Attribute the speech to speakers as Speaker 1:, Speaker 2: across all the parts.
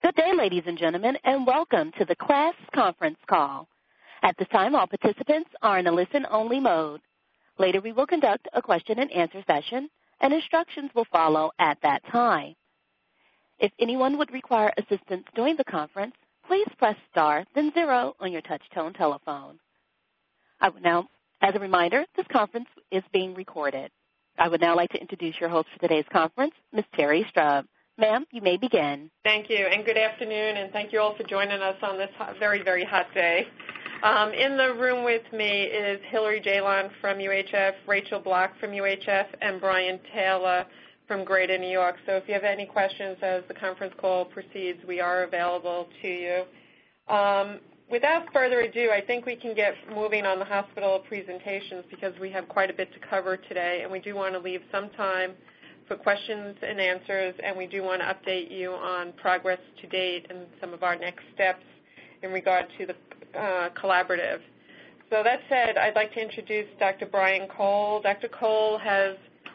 Speaker 1: Good day, ladies and gentlemen, and welcome to the class conference call. At this time, all participants are in a listen-only mode. Later, we will conduct a question-and-answer session, and instructions will follow at that time. If anyone would require assistance during the conference, please press star, then 0 on your touch-tone telephone. As a reminder, this conference is being recorded. I would now like to introduce your host for today's conference, Ms. Terry Strub. Ma'am, you may begin.
Speaker 2: Thank you, and good afternoon, and thank you all for joining us on this very, very hot day. In the room with me is Hillary Jalon from UHF, Rachel Block from UHF, and Brian Taylor from Greater New York. So if you have any questions as the conference call proceeds, we are available to you. Without further ado, I think we can get moving on the hospital presentations because we have quite a bit to cover today, and we do want to leave some time for questions and answers, and we do want to update you on progress to date and some of our next steps in regard to the collaborative. So that said, I'd like to introduce Dr. Brian Cole. Dr. Cole has,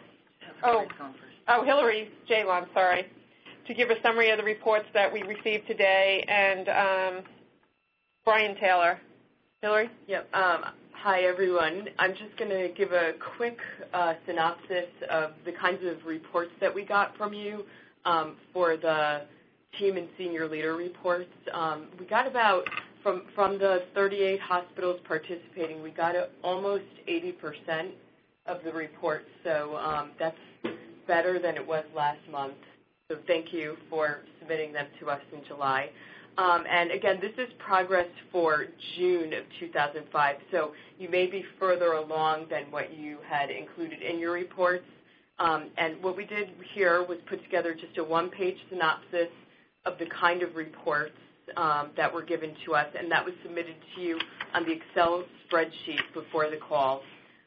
Speaker 2: Hillary Jalon, sorry, to give a summary of the reports that we received today, and Brian Taylor. Hillary?
Speaker 3: Yep. Hi, everyone. I'm just going to give a quick synopsis of the kinds of reports that we got from you for the team and senior leader reports. We got about, from the 38 hospitals participating, we got almost 80% of the reports, so that's better than it was last month. So thank you for submitting them to us in July. And again, this is progress for June of 2005, so you may be further along than what you had included in your reports. And what we did here was put together just a one-page synopsis of the kind of reports that were given to us, and that was submitted to you on the Excel spreadsheet before the call.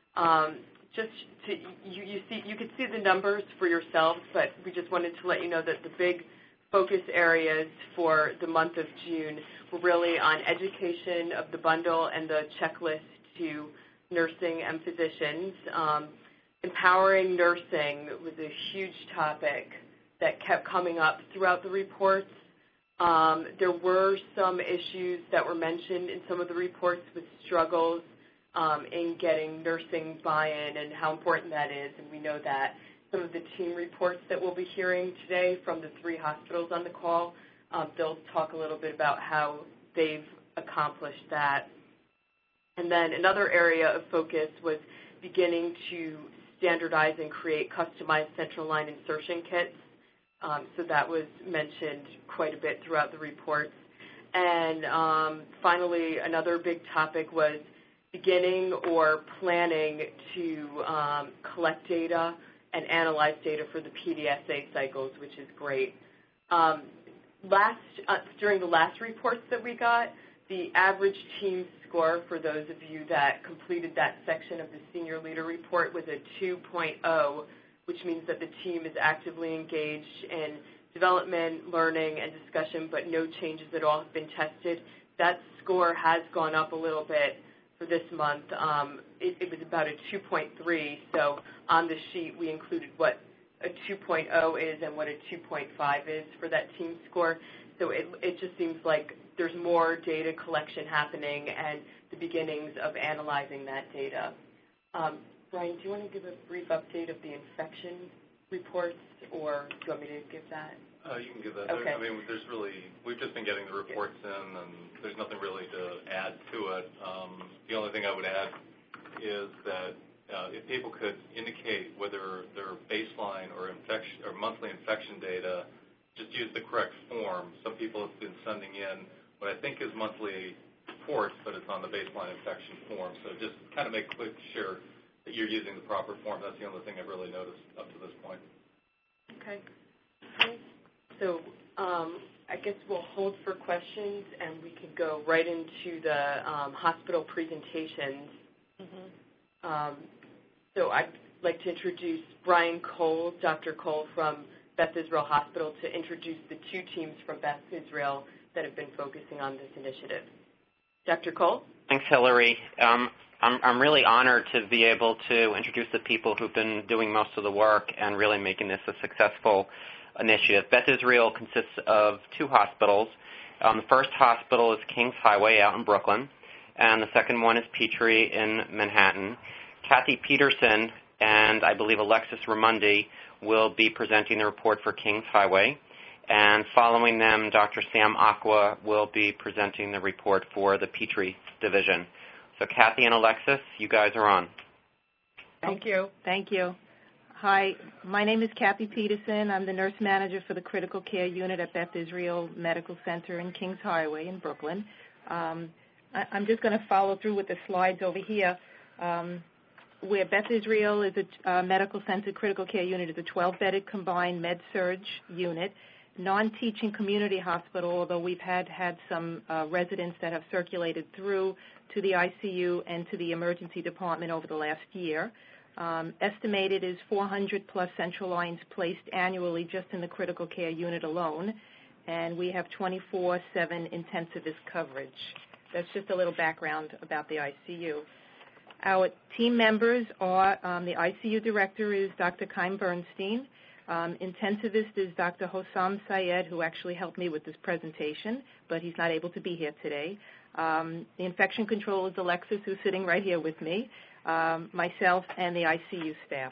Speaker 3: You could see the numbers for yourselves, but we just wanted to let you know that the big focus areas for the month of June were really on education of the bundle and the checklist to nursing and physicians. Empowering nursing was a huge topic that kept coming up throughout the reports. There were some issues that were mentioned in some of the reports with struggles in getting nursing buy-in and how important that is, and we know that. Some of the team reports that we'll be hearing today from the 3 hospitals on the call, they'll talk a little bit about how they've accomplished that. And then another area of focus was beginning to standardize and create customized central line insertion kits. So that was mentioned quite a bit throughout the reports. And finally, another big topic was beginning or planning to collect data and analyze data for the PDSA cycles, which is great. During the last reports that we got, the average team score for those of you that completed that section of the senior leader report was a 2.0, which means that the team is actively engaged in development, learning, and discussion, but no changes at all have been tested. That score has gone up a little bit for this month. It was about a 2.3, so on the sheet we included what a 2.0 is and what a 2.5 is for that team score. So it just seems like there's more data collection happening and the beginnings of analyzing that data. Brian, do you want to give a brief update of the infection reports, or do you want me to give that?
Speaker 4: You can give that.
Speaker 3: Okay.
Speaker 4: I mean, we've just been getting the reports in, and there's nothing really to add to it. The only thing I would add is that if people could indicate whether their baseline or monthly infection data, just use the correct form. Some people have been sending in what I think is monthly reports, but it's on the baseline infection form. So just kind of make sure that you're using the proper form. That's the only thing I've really noticed up to this point.
Speaker 3: Okay. So I guess we'll hold for questions, and we can go right into the hospital presentations. Mm-hmm. So I'd like to introduce Brian Cole, Dr. Cole from Beth Israel Hospital, to introduce the 2 teams from Beth Israel that have been focusing on this initiative. Dr. Cole?
Speaker 5: Thanks, Hillary. I'm really honored to be able to introduce the people who've been doing most of the work and really making this a successful initiative. Beth Israel consists of 2 hospitals. The first hospital is Kings Highway out in Brooklyn, and the second one is Petrie in Manhattan. Kathy Peterson and I believe Alexis Ramundi will be presenting the report for Kings Highway. And following them, Dr. Sam Aqua will be presenting the report for the Petrie division. So Kathy and Alexis, you guys are on.
Speaker 6: Thank you. Thank you. Hi, my name is Kathy Peterson. I'm the nurse manager for the critical care unit at Beth Israel Medical Center in Kings Highway in Brooklyn. I'm just going to follow through with the slides over here. Where Beth Israel is a medical center critical care unit, is a 12-bedded combined med-surg unit, non-teaching community hospital, although we've had some residents that have circulated through to the ICU and to the emergency department over the last year. Estimated is 400-plus central lines placed annually just in the critical care unit alone, and we have 24/7 intensivist coverage. That's just a little background about the ICU. Our team members are, the ICU director is Dr. Chaim Bernstein. Intensivist is Dr. Hossam Syed, who actually helped me with this presentation, but he's not able to be here today. The infection control is Alexis, who's sitting right here with me, myself, and the ICU staff.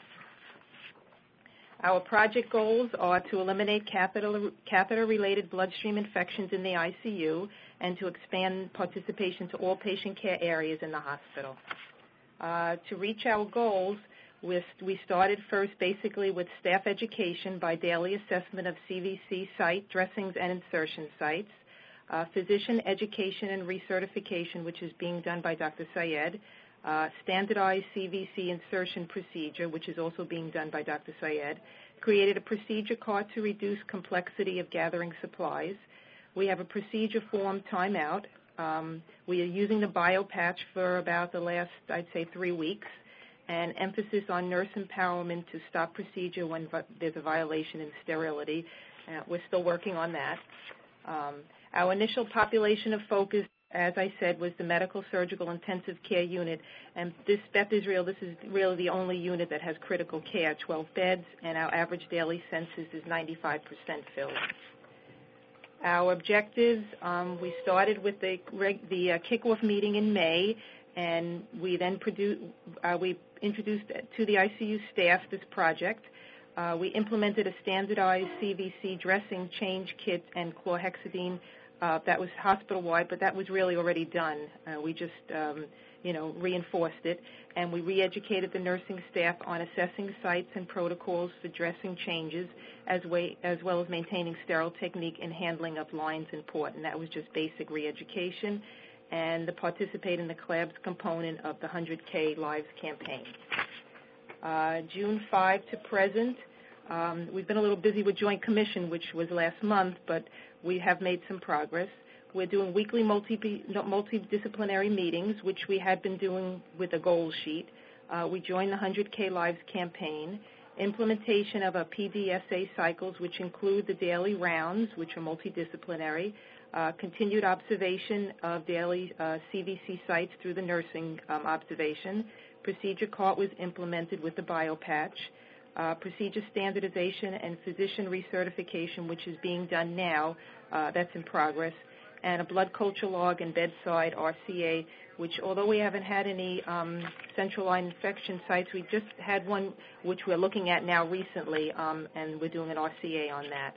Speaker 6: Our project goals are to eliminate catheter-related bloodstream infections in the ICU and to expand participation to all patient care areas in the hospital. To reach our goals, we started first basically with staff education by daily assessment of CVC site dressings and insertion sites, physician education and recertification, which is being done by Dr. Syed, standardized CVC insertion procedure, which is also being done by Dr. Syed, created a procedure card to reduce complexity of gathering supplies. We have a procedure form timeout. We are using the BioPatch for about the last, I'd say, 3 weeks, and emphasis on nurse empowerment to stop procedure when there's a violation in sterility. We're still working on that. Our initial population of focus, as I said, was the medical surgical intensive care unit, and this Beth Israel, this is really the only unit that has critical care, 12 beds, and our average daily census is 95% filled. Our objectives, we started with the kickoff meeting in May, and we then introduced to the ICU staff this project. We implemented a standardized CVC dressing change kit and chlorhexidine that was hospital-wide, but that was really already done. We just, reinforced it, and we re-educated the nursing staff on assessing sites and protocols for dressing changes, as well as maintaining sterile technique and handling of lines in port, and that was just basic re-education, and to participate in the CLABS component of the 100K Lives campaign. June 5 to present, we've been a little busy with Joint Commission, which was last month, but we have made some progress. We're doing weekly multidisciplinary meetings, which we had been doing with a goal sheet. We joined the 100K Lives campaign, implementation of a PDSA cycles, which include the daily rounds, which are multidisciplinary, continued observation of daily CVC sites through the nursing observation. Procedure cart was implemented with the BioPatch. Procedure standardization and physician recertification, which is being done now, that's in progress, and a blood culture log and bedside RCA, which although we haven't had any central line infection sites, we just had one which we're looking at now recently, and we're doing an RCA on that.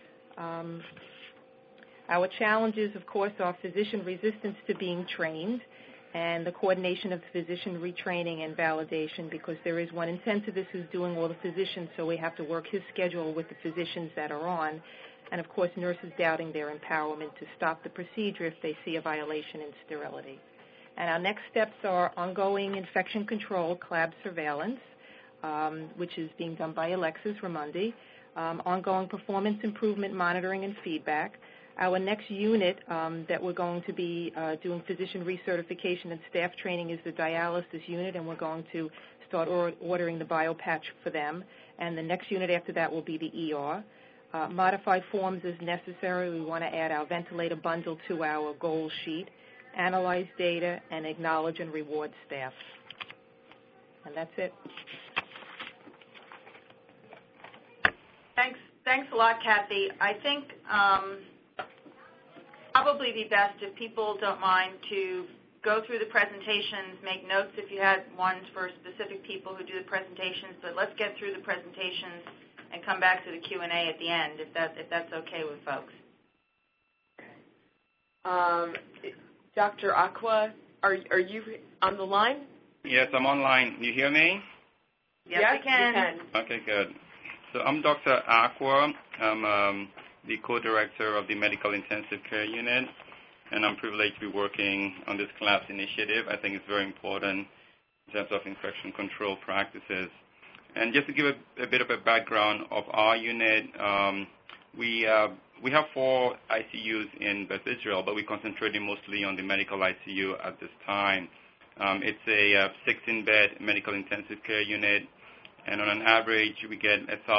Speaker 6: Our challenges, of course, are physician resistance to being trained and the coordination of physician retraining and validation, because there is one intensivist who's doing all the physicians, so we have to work his schedule with the physicians that are on. And, of course, nurses doubting their empowerment to stop the procedure if they see a violation in sterility. And our next steps are ongoing infection control, CLAB surveillance, which is being done by Alexis Ramundi, ongoing performance improvement monitoring and feedback. Our next unit that we're going to be doing physician recertification and staff training is the dialysis unit, and we're going to start ordering the BioPatch for them. And the next unit after that will be the ER. Modify forms as necessary. We want to add our ventilator bundle to our goal sheet, analyze data, and acknowledge and reward staff. And that's it.
Speaker 7: Thanks a lot, Kathy. I think probably be best if people don't mind to go through the presentations, make notes if you had ones for specific people who do the presentations, but let's get through the presentations and come back to the Q&A at the end, if that's okay with folks.
Speaker 3: Dr. Aqua, are you on the line?
Speaker 8: Yes, I'm online. You hear me?
Speaker 7: Yes, we can.
Speaker 8: Okay, good. So I'm Dr. Aqua. I'm the co-director of the Medical Intensive Care Unit, and I'm privileged to be working on this CLAPS initiative. I think it's very important in terms of infection control practices. And just to give a bit of a background of our unit, we have 4 ICUs in Beth Israel, but we're concentrating mostly on the medical ICU at this time. It's a 16-bed medical intensive care unit, and on an average, we get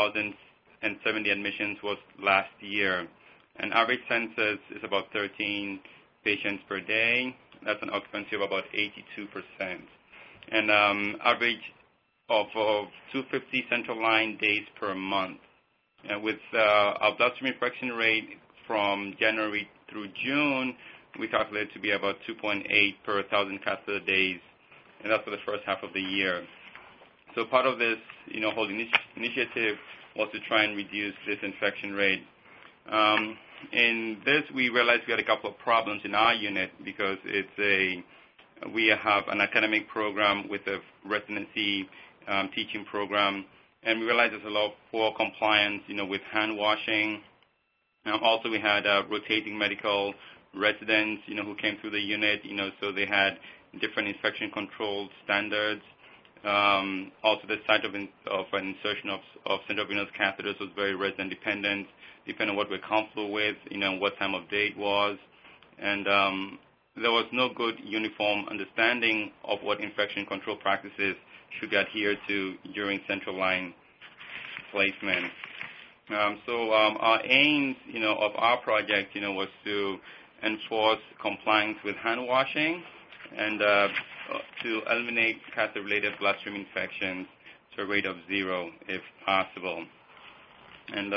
Speaker 8: 1,070 admissions was last year. An average census is about 13 patients per day. That's an occupancy of about 82%. And average of 250 central line days per month. And with our bloodstream infection rate from January through June, we calculate to be about 2.8 per 1,000 catheter days, and that's for the first half of the year. So part of this, whole initiative was to try and reduce this infection rate. In this, we realized we had a couple of problems in our unit because we have an academic program with a residency teaching program, and we realized there's a lot of poor compliance, with hand washing. Also, we had rotating medical residents, who came through the unit, so they had different infection control standards. Also, the site of an insertion of central venous catheters was very resident dependent, depending on what we're comfortable with, what time of day it was. And there was no good uniform understanding of what infection control practices should adhere to during central line placement. So our aims, of our project, was to enforce compliance with hand washing and to eliminate catheter-related bloodstream infections to a rate of 0 if possible. And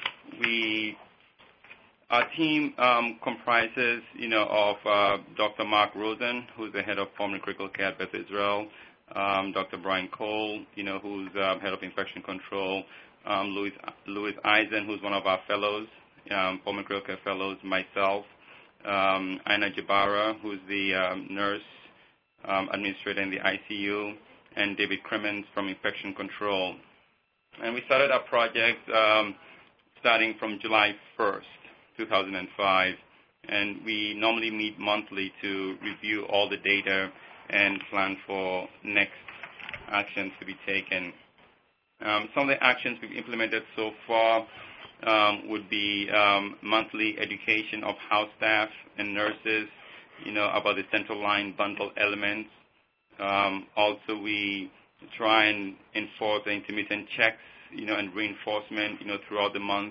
Speaker 8: our team comprises, of Dr. Mark Rosen, who's the head of pulmonary critical care at Beth Israel, Dr. Brian Cole, who's head of infection control, Louis Eisen, who's one of our fellows, pulmonary critical care fellows, myself, Aina Jabara, who's the nurse administrator in the ICU, and David Crimmins from infection control. And we started our project starting from July 1st, 2005, and we normally meet monthly to review all the data and plan for next actions to be taken. Some of the actions we've implemented so far would be monthly education of house staff and nurses, about the central line bundle elements. Also, we try and enforce the intermittent checks, and reinforcement, throughout the month.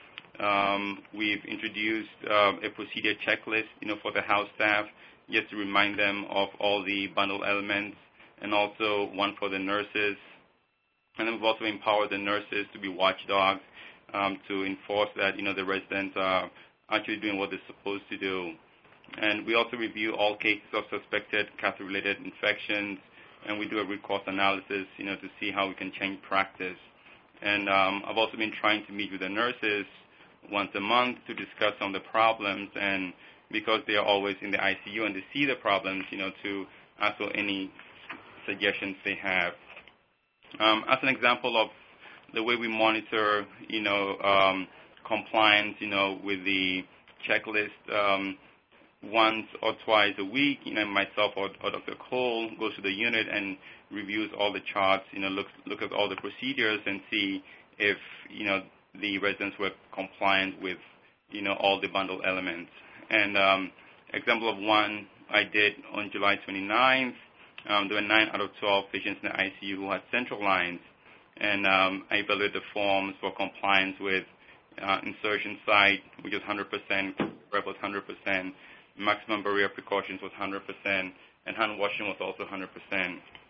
Speaker 8: We've introduced a procedure checklist, for the house staff, just to remind them of all the bundle elements, and also one for the nurses. And then we've also empowered the nurses to be watchdogs to enforce that, the residents are actually doing what they're supposed to do. And we also review all cases of suspected catheter-related infections, and we do a root cause analysis, to see how we can change practice. And I've also been trying to meet with the nurses once a month to discuss some of the problems, and because they are always in the ICU and they see the problems, to ask for any suggestions they have. As an example of the way we monitor, compliance, with the checklist, once or twice a week, myself or Dr. Cole goes to the unit and reviews all the charts, look at all the procedures and see if, the residents were compliant with, all the bundle elements. And example of one I did on July 29th, there were 9 out of 12 patients in the ICU who had central lines, and I evaluated the forms for compliance with insertion site, which is 100%, rep was 100%, maximum barrier precautions was 100%, and hand washing was also 100%.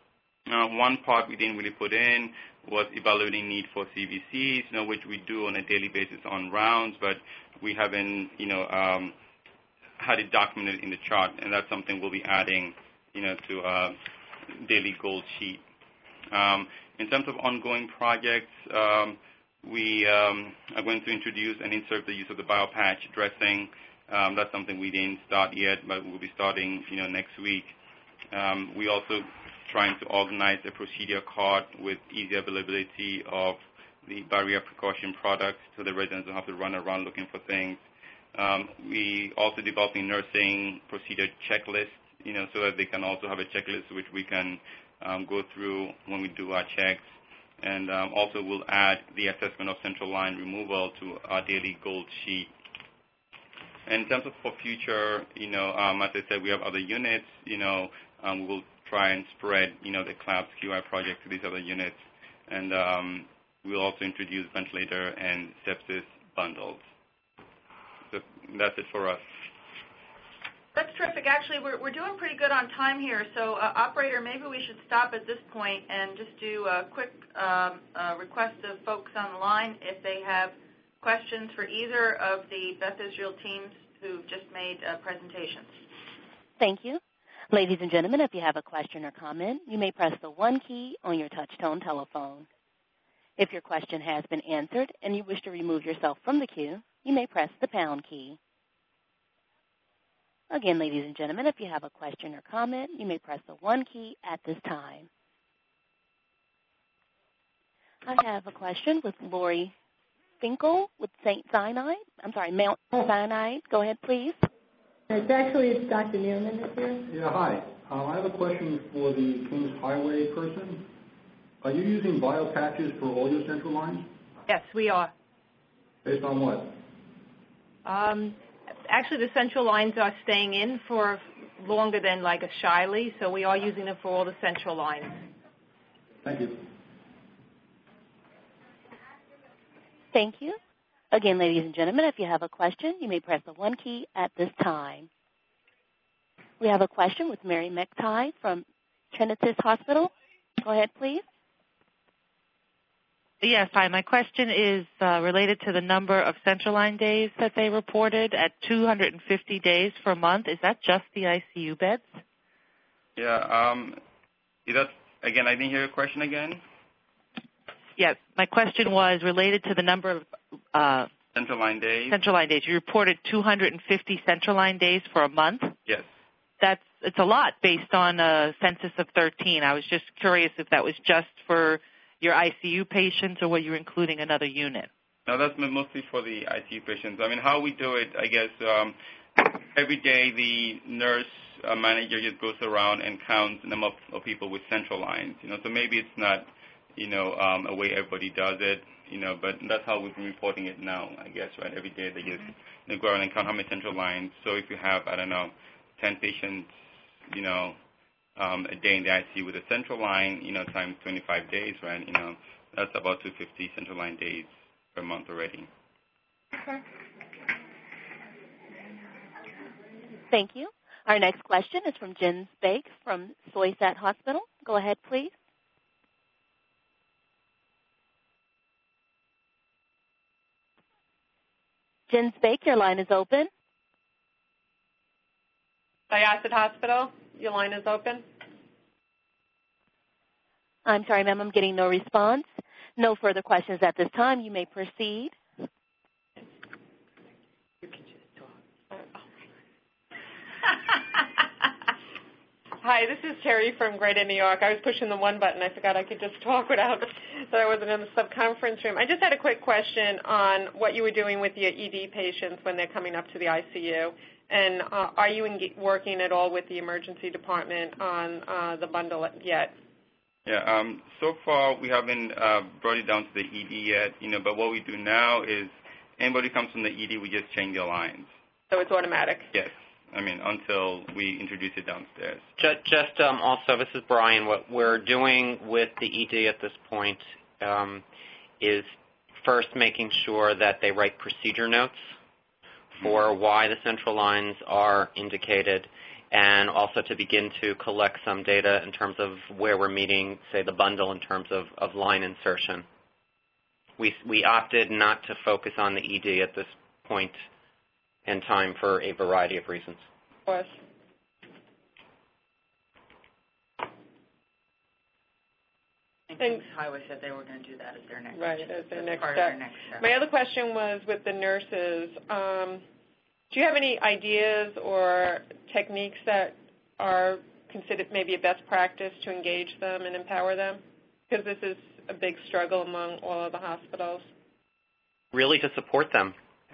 Speaker 8: One part we didn't really put in was evaluating need for CVCs, which we do on a daily basis on rounds, but we haven't, had it documented in the chart, and that's something we'll be adding, to a daily goal sheet. In terms of ongoing projects, we are going to introduce and insert the use of the BioPatch dressing. That's something we didn't start yet, but we'll be starting, next week. We also trying to organize a procedure card with easy availability of the barrier precaution products so the residents don't have to run around looking for things. We also developing nursing procedure checklists, so that they can also have a checklist which we can go through when we do our checks. And also we'll add the assessment of central line removal to our daily goal sheet. And in terms of for future, as I said, we have other units, we will try and spread, the CLABS QI project to these other units. And we'll also introduce ventilator and sepsis bundles. So that's it for us.
Speaker 7: That's terrific. Actually, we're doing pretty good on time here. So, operator, maybe we should stop at this point and just do a quick request of folks on the line if they have questions for either of the Beth Israel teams who've just made presentations.
Speaker 1: Thank you. Ladies and gentlemen, if you have a question or comment, you may press the 1 key on your touch-tone telephone. If your question has been answered and you wish to remove yourself from the queue, you may press the pound key. Again, ladies and gentlemen, if you have a question or comment, you may press the 1 key at this time. I have a question with Lori Finkel with Mount Sinai. Go ahead, please.
Speaker 9: It's Dr. Newman this year.
Speaker 10: Yeah, hi. I have a question for the Kings Highway person. Are you using BioPatches for all your central lines?
Speaker 6: Yes, we are.
Speaker 10: Based on what?
Speaker 6: Actually, the central lines are staying in for longer than like a Shiley, so we are using them for all the central lines.
Speaker 10: Thank you.
Speaker 1: Thank you. Again, ladies and gentlemen, if you have a question, you may press the 1 key at this time. We have a question with Mary McTighe from Trinitas Hospital. Go ahead, please.
Speaker 11: Yes, hi. My question is related to the number of central line days that they reported at 250 days per month. Is that just the ICU beds?
Speaker 8: Yeah. Again, I didn't hear your question again.
Speaker 11: Yes, my question was related to the number of
Speaker 8: central line days.
Speaker 11: Central line days. You reported 250 central line days for a month.
Speaker 8: Yes.
Speaker 11: It's a lot based on a census of 13. I was just curious if that was just for your ICU patients or were you including another unit?
Speaker 8: No, that's mostly for the ICU patients. I mean, how we do it, I guess, every day the nurse manager just goes around and counts the number of people with central lines. So maybe it's not, a way everybody does it, but that's how we've been reporting it now, I guess, right? Every day they just go around and count how many central lines. So if you have, 10 patients, a day in the ICU with a central line, times 25 days, right? That's about 250 central line days per month already.
Speaker 1: Okay. Thank you. Our next question is from Jen Spake from Soysat Hospital. Go ahead, please. Jen Spake, your line is open.
Speaker 2: Syosset Hospital, your line is open.
Speaker 1: I'm sorry, ma'am, I'm getting no response. No further questions at this time. You may proceed.
Speaker 3: You can just talk.
Speaker 2: Hi, this is Terry from Greater New York. I was pushing the one button. I forgot I could just talk without that I wasn't in the sub-conference room. I just had a quick question on what you were doing with your ED patients when they're coming up to the ICU. And are you working at all with the emergency department on the bundle yet?
Speaker 8: Yeah, so far we haven't brought it down to the ED yet, but what we do now is anybody comes from the ED, we just change their lines.
Speaker 2: So it's automatic?
Speaker 8: Yes. Until we introduce it downstairs.
Speaker 5: Just also, this is Brian. What we're doing with the ED at this point is first making sure that they write procedure notes for why the central lines are indicated, and also to begin to collect some data in terms of where we're meeting, say, the bundle in terms of line insertion. We opted not to focus on the ED at this point in time for a variety of reasons.
Speaker 2: Of course.
Speaker 7: Kings Highway said they were going to do that as their next
Speaker 2: right, as their next
Speaker 7: step.
Speaker 2: My other question was with the nurses. Do you have any ideas or techniques that are considered maybe a best practice to engage them and empower them? Because this is a big struggle among all of the hospitals.
Speaker 5: Really to support them.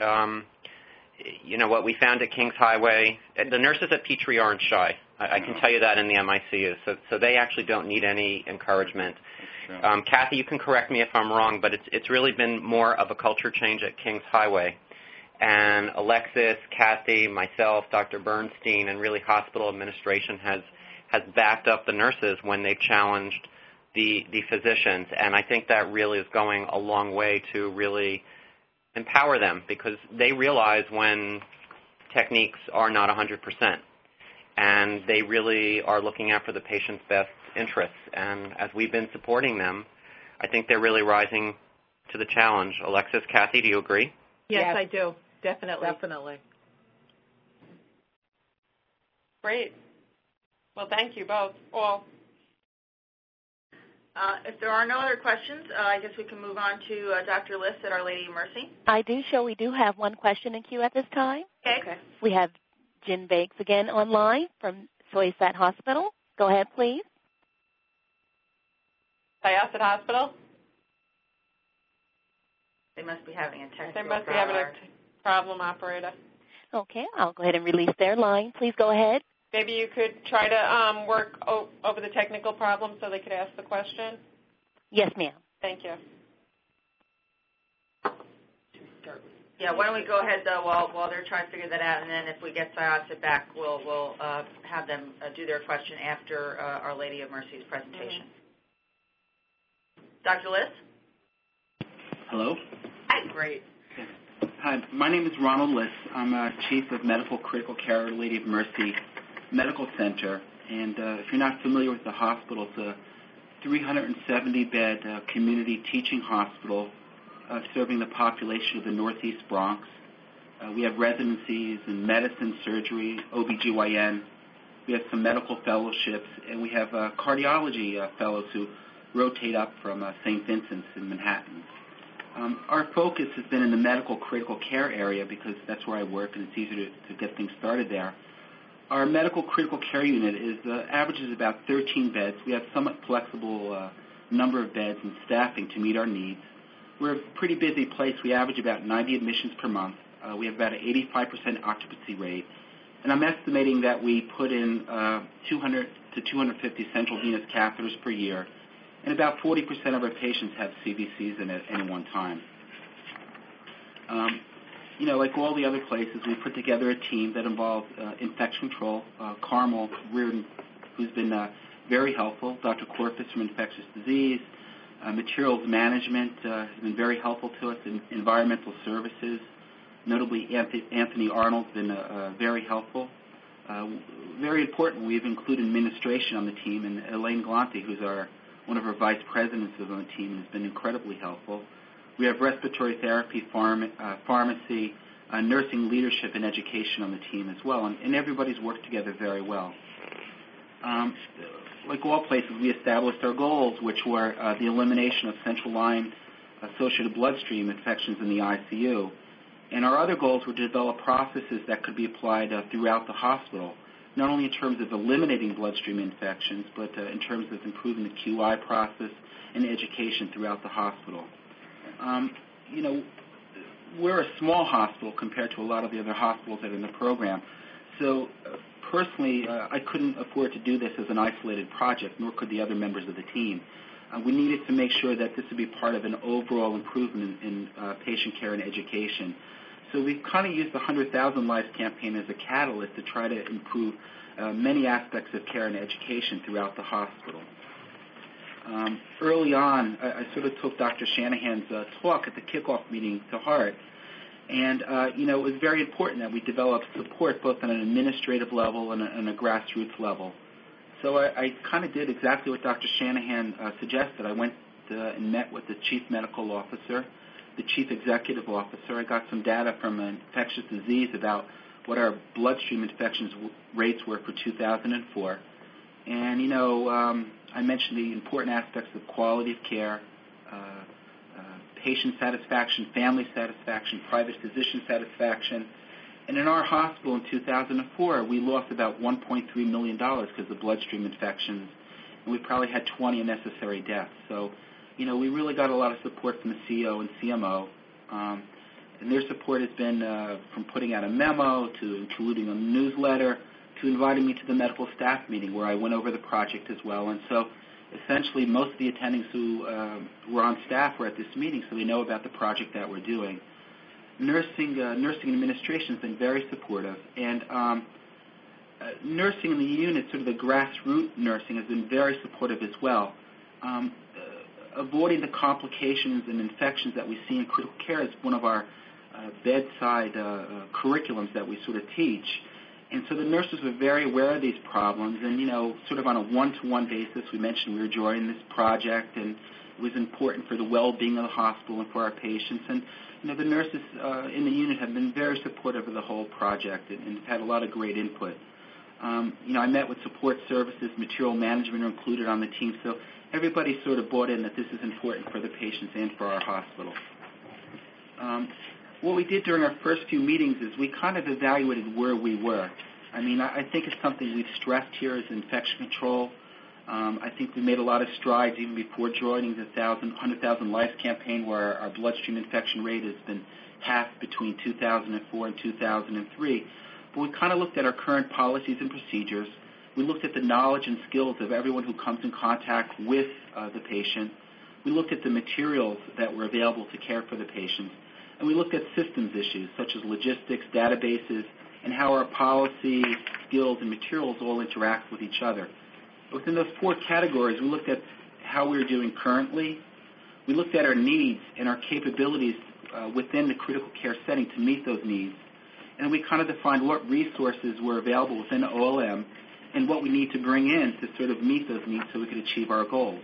Speaker 5: What we found at Kings Highway, the nurses at Petrie aren't shy. I can tell you that in the MICU. So they actually don't need any encouragement. Kathy, you can correct me if I'm wrong, but it's really been more of a culture change at Kings Highway. And Alexis, Kathy, myself, Dr. Bernstein, and really hospital administration has backed up the nurses when they've challenged the physicians. And I think that really is going a long way to really empower them, because they realize when techniques are not 100%. And they really are looking out for the patient's best interests. And as we've been supporting them, I think they're really rising to the challenge. Alexis, Kathy, do you agree?
Speaker 6: Yes, I do. Definitely.
Speaker 2: Great. Well, thank you both. All.
Speaker 7: If there are no other questions, I guess we can move on to Dr. Liss at Our Lady of Mercy.
Speaker 1: I do show we do have one question in queue at this time.
Speaker 7: Okay.
Speaker 1: We have Jen Bakes again online from Soysat Hospital. Go ahead, please.
Speaker 2: Syosset Hospital?
Speaker 7: They must be having a technical problem.
Speaker 2: They must be having a problem, operator.
Speaker 1: Okay, I'll go ahead and release their line. Please go ahead.
Speaker 2: Maybe you could try to work over the technical problem so they could ask the question?
Speaker 1: Yes, ma'am.
Speaker 2: Thank you.
Speaker 7: Yeah, why don't we go ahead, though, while they're trying to figure that out, and then if we get Syosset back, we'll have them do their question after Our Lady of Mercy's presentation. Dr. Liss?
Speaker 12: Hello.
Speaker 7: Hi. Great.
Speaker 12: Hi, my name is Ronald Liss. I'm Chief of Medical Critical Care at Our Lady of Mercy Medical Center. And if you're not familiar with the hospital, it's a 370-bed community teaching hospital serving the population of the Northeast Bronx. We have residencies in medicine, surgery, OBGYN. We have some medical fellowships, and we have cardiology fellows who rotate up from St. Vincent's in Manhattan. Our focus has been in the medical critical care area because that's where I work and it's easier to get things started there. Our medical critical care unit averages about 13 beds. We have somewhat flexible number of beds and staffing to meet our needs. We're a pretty busy place. We average about 90 admissions per month. We have about an 85% occupancy rate. And I'm estimating that we put in 200 to 250 central venous catheters per year. And about 40% of our patients have CVCs in at any one time. Like all the other places, we put together a team that involves infection control. Carmel Reardon, who's been very helpful. Dr. Corpus from infectious disease. Materials management has been very helpful to us. In environmental services, notably Anthony Arnold's been very helpful. Very important, we've included administration on the team, and Elaine Galante, who's one of our vice presidents is on the team, and has been incredibly helpful. We have respiratory therapy, pharmacy, nursing leadership, and education on the team as well, and everybody's worked together very well. Like all places, we established our goals, which were the elimination of central line associated bloodstream infections in the ICU. And our other goals were to develop processes that could be applied throughout the hospital, not only in terms of eliminating bloodstream infections, but in terms of improving the QI process and education throughout the hospital. We're a small hospital compared to a lot of the other hospitals that are in the program. So personally, I couldn't afford to do this as an isolated project, nor could the other members of the team. We needed to make sure that this would be part of an overall improvement in patient care and education. So we've kind of used the 100,000 Lives campaign as a catalyst to try to improve many aspects of care and education throughout the hospital. Early on, I sort of took Dr. Shanahan's talk at the kickoff meeting to heart, And, it was very important that we develop support both on an administrative level and a grassroots level. So I kind of did exactly what Dr. Shanahan suggested. I went and met with the chief medical officer, the chief executive officer. I got some data from infectious disease about what our bloodstream infections rates were for 2004. And, I mentioned the important aspects of quality of care, patient satisfaction, family satisfaction, private physician satisfaction. And in our hospital in 2004, we lost about $1.3 million because of bloodstream infections, and we probably had 20 unnecessary deaths. So, we really got a lot of support from the CEO and CMO, and their support has been from putting out a memo to including a newsletter to inviting me to the medical staff meeting where I went over the project as well. And so essentially most of the attendings who were on staff were at this meeting, so they know about the project that we're doing. Nursing administration has been very supportive, and nursing in the unit, sort of the grassroots nursing, has been very supportive as well. Avoiding the complications and infections that we see in critical care is one of our bedside curriculums that we sort of teach. And so the nurses were very aware of these problems, and, sort of on a one-to-one basis, we mentioned we were joining this project, and it was important for the well-being of the hospital and for our patients. And, the nurses in the unit have been very supportive of the whole project and have had a lot of great input. I met with support services, material management are included on the team, so everybody sort of bought in that this is important for the patients and for our hospital. What we did during our first few meetings is we kind of evaluated where we were. I think it's something we've stressed here is infection control. I think we made a lot of strides even before joining the 100,000 Lives campaign, where our bloodstream infection rate has been half between 2004 and 2003. But we kind of looked at our current policies and procedures. We looked at the knowledge and skills of everyone who comes in contact with the patient. We looked at the materials that were available to care for the patients. And we looked at systems issues such as logistics, databases, and how our policy, skills, and materials all interact with each other. Within those four categories, we looked at how we were doing currently. We looked at our needs and our capabilities within the critical care setting to meet those needs. And we kind of defined what resources were available within OLM and what we need to bring in to sort of meet those needs so we could achieve our goals.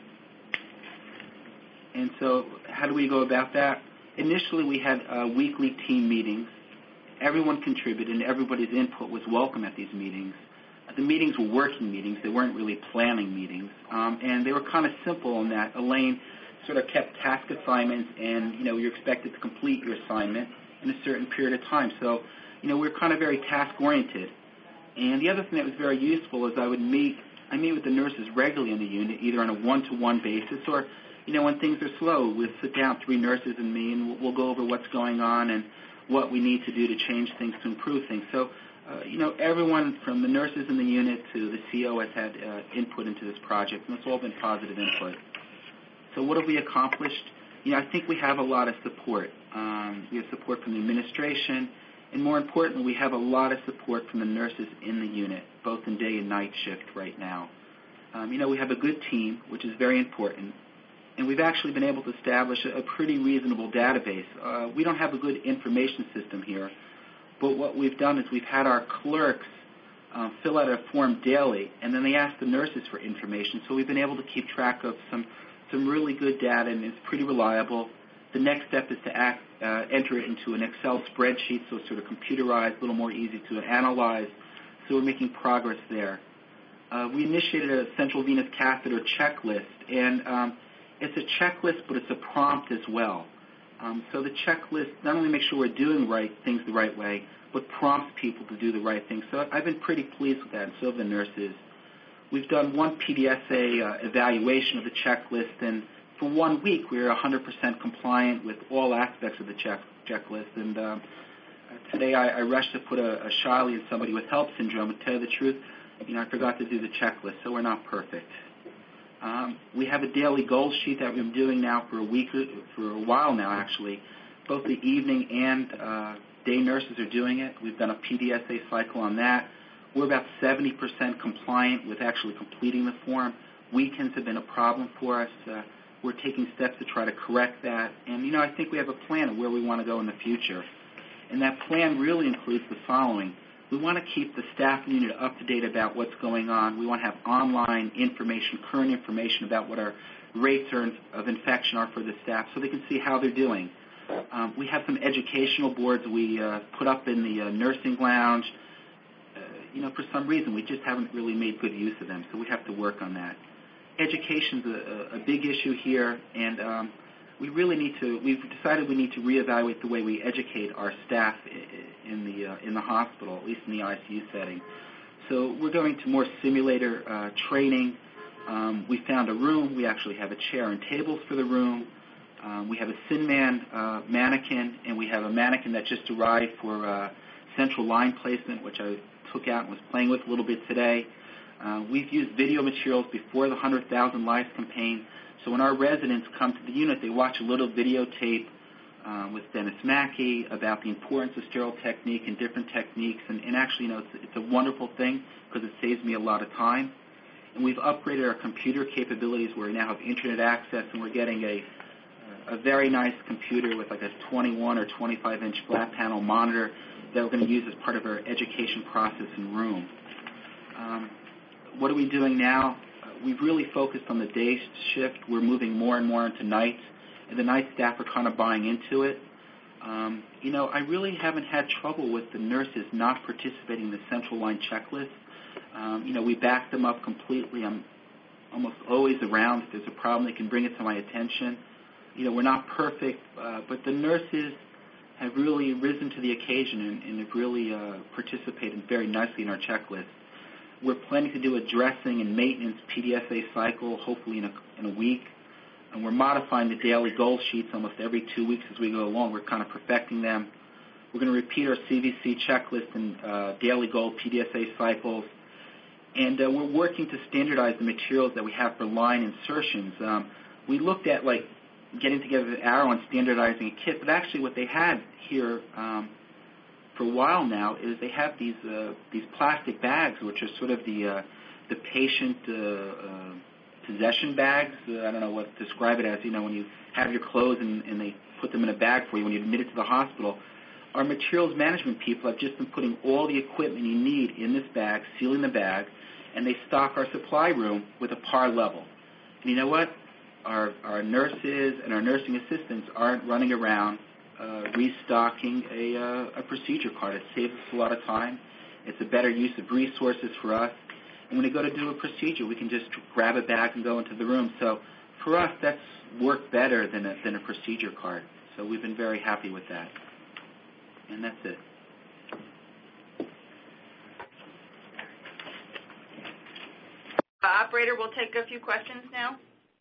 Speaker 12: And so how do we go about that? Initially, we had weekly team meetings. Everyone contributed, and everybody's input was welcome at these meetings. The meetings were working meetings. They weren't really planning meetings. And they were kind of simple in that Elaine sort of kept task assignments, and, you're expected to complete your assignment in a certain period of time. So, we're kind of very task-oriented. And the other thing that was very useful is I meet with the nurses regularly in the unit, either on a one-to-one basis or, when things are slow, we'll sit down, 3 nurses and me, and we'll go over what's going on and what we need to do to change things, to improve things. So, everyone from the nurses in the unit to the CO has had input into this project, and it's all been positive input. So what have we accomplished? I think we have a lot of support. We have support from the administration, and more importantly, we have a lot of support from the nurses in the unit, both in day and night shift right now. We have a good team, which is very important, and we've actually been able to establish a pretty reasonable database. We don't have a good information system here, but what we've done is we've had our clerks fill out a form daily, and then they ask the nurses for information. So we've been able to keep track of some really good data, and it's pretty reliable. The next step is to enter it into an Excel spreadsheet, so it's sort of computerized, a little more easy to analyze. So we're making progress there. We initiated a central venous catheter checklist, and it's a checklist, but it's a prompt as well. So the checklist not only makes sure we're doing things the right way, but prompts people to do the right thing. So I've been pretty pleased with that, and so have the nurses. We've done one PDSA evaluation of the checklist, and for 1 week we were 100% compliant with all aspects of the checklist. And today I rushed to put a Shiley in somebody with HELLP syndrome. And to tell you the truth, I forgot to do the checklist, so we're not perfect. We have a daily goal sheet that we've been doing now for a while now, actually. Both the evening and day nurses are doing it. We've done a PDSA cycle on that. We're about 70% compliant with actually completing the form. Weekends have been a problem for us. We're taking steps to try to correct that. And, I think we have a plan of where we want to go in the future. And that plan really includes the following. We want to keep the staff unit up to date about what's going on. We want to have online information, current information about what our rates of infection are for the staff so they can see how they're doing. We have some educational boards we put up in the nursing lounge. For some reason, we just haven't really made good use of them, so we have to work on that. Education's a big issue here, and we've decided we need to reevaluate the way we educate our staff in the hospital, at least in the ICU setting. So we're going to more simulator training. We found a room. We actually have a chair and tables for the room. We have a SynMan mannequin, and we have a mannequin that just arrived for central line placement, which I took out and was playing with a little bit today. We've used video materials before the 100,000 Lives campaign. So when our residents come to the unit, they watch a little videotape with Dennis Mackey about the importance of sterile technique and different techniques. And actually, it's a wonderful thing because it saves me a lot of time. And we've upgraded our computer capabilities where we now have internet access, and we're getting a very nice computer with like a 21 or 25-inch flat panel monitor that we're going to use as part of our education process and room. What are we doing now? We've really focused on the day shift. We're moving more and more into nights, and the night staff are kind of buying into it. I really haven't had trouble with the nurses not participating in the central line checklist. We back them up completely. I'm almost always around. If there's a problem, they can bring it to my attention. We're not perfect, but the nurses have really risen to the occasion and have really participated very nicely in our checklist. We're planning to do a dressing and maintenance PDSA cycle, hopefully in a week, and we're modifying the daily goal sheets almost every 2 weeks as we go along. We're kind of perfecting them. We're going to repeat our CVC checklist and daily goal PDSA cycles, and we're working to standardize the materials that we have for line insertions. We looked at getting together the Arrow and standardizing a kit, but actually what they had here for a while now is they have these plastic bags, which are sort of the patient possession bags. I don't know what to describe it as. When you have your clothes and they put them in a bag for you when you admit it to the hospital. Our materials management people have just been putting all the equipment you need in this bag, sealing the bag, and they stock our supply room with a par level. And you know what? Our nurses and our nursing assistants aren't running around restocking a procedure card. It saves us a lot of time. It's a better use of resources for us. And when we go to do a procedure, we can just grab a bag and go into the room. So for us, that's worked better than a procedure card. So we've been very happy with that. And that's it.
Speaker 7: Operator, we'll take a few questions now.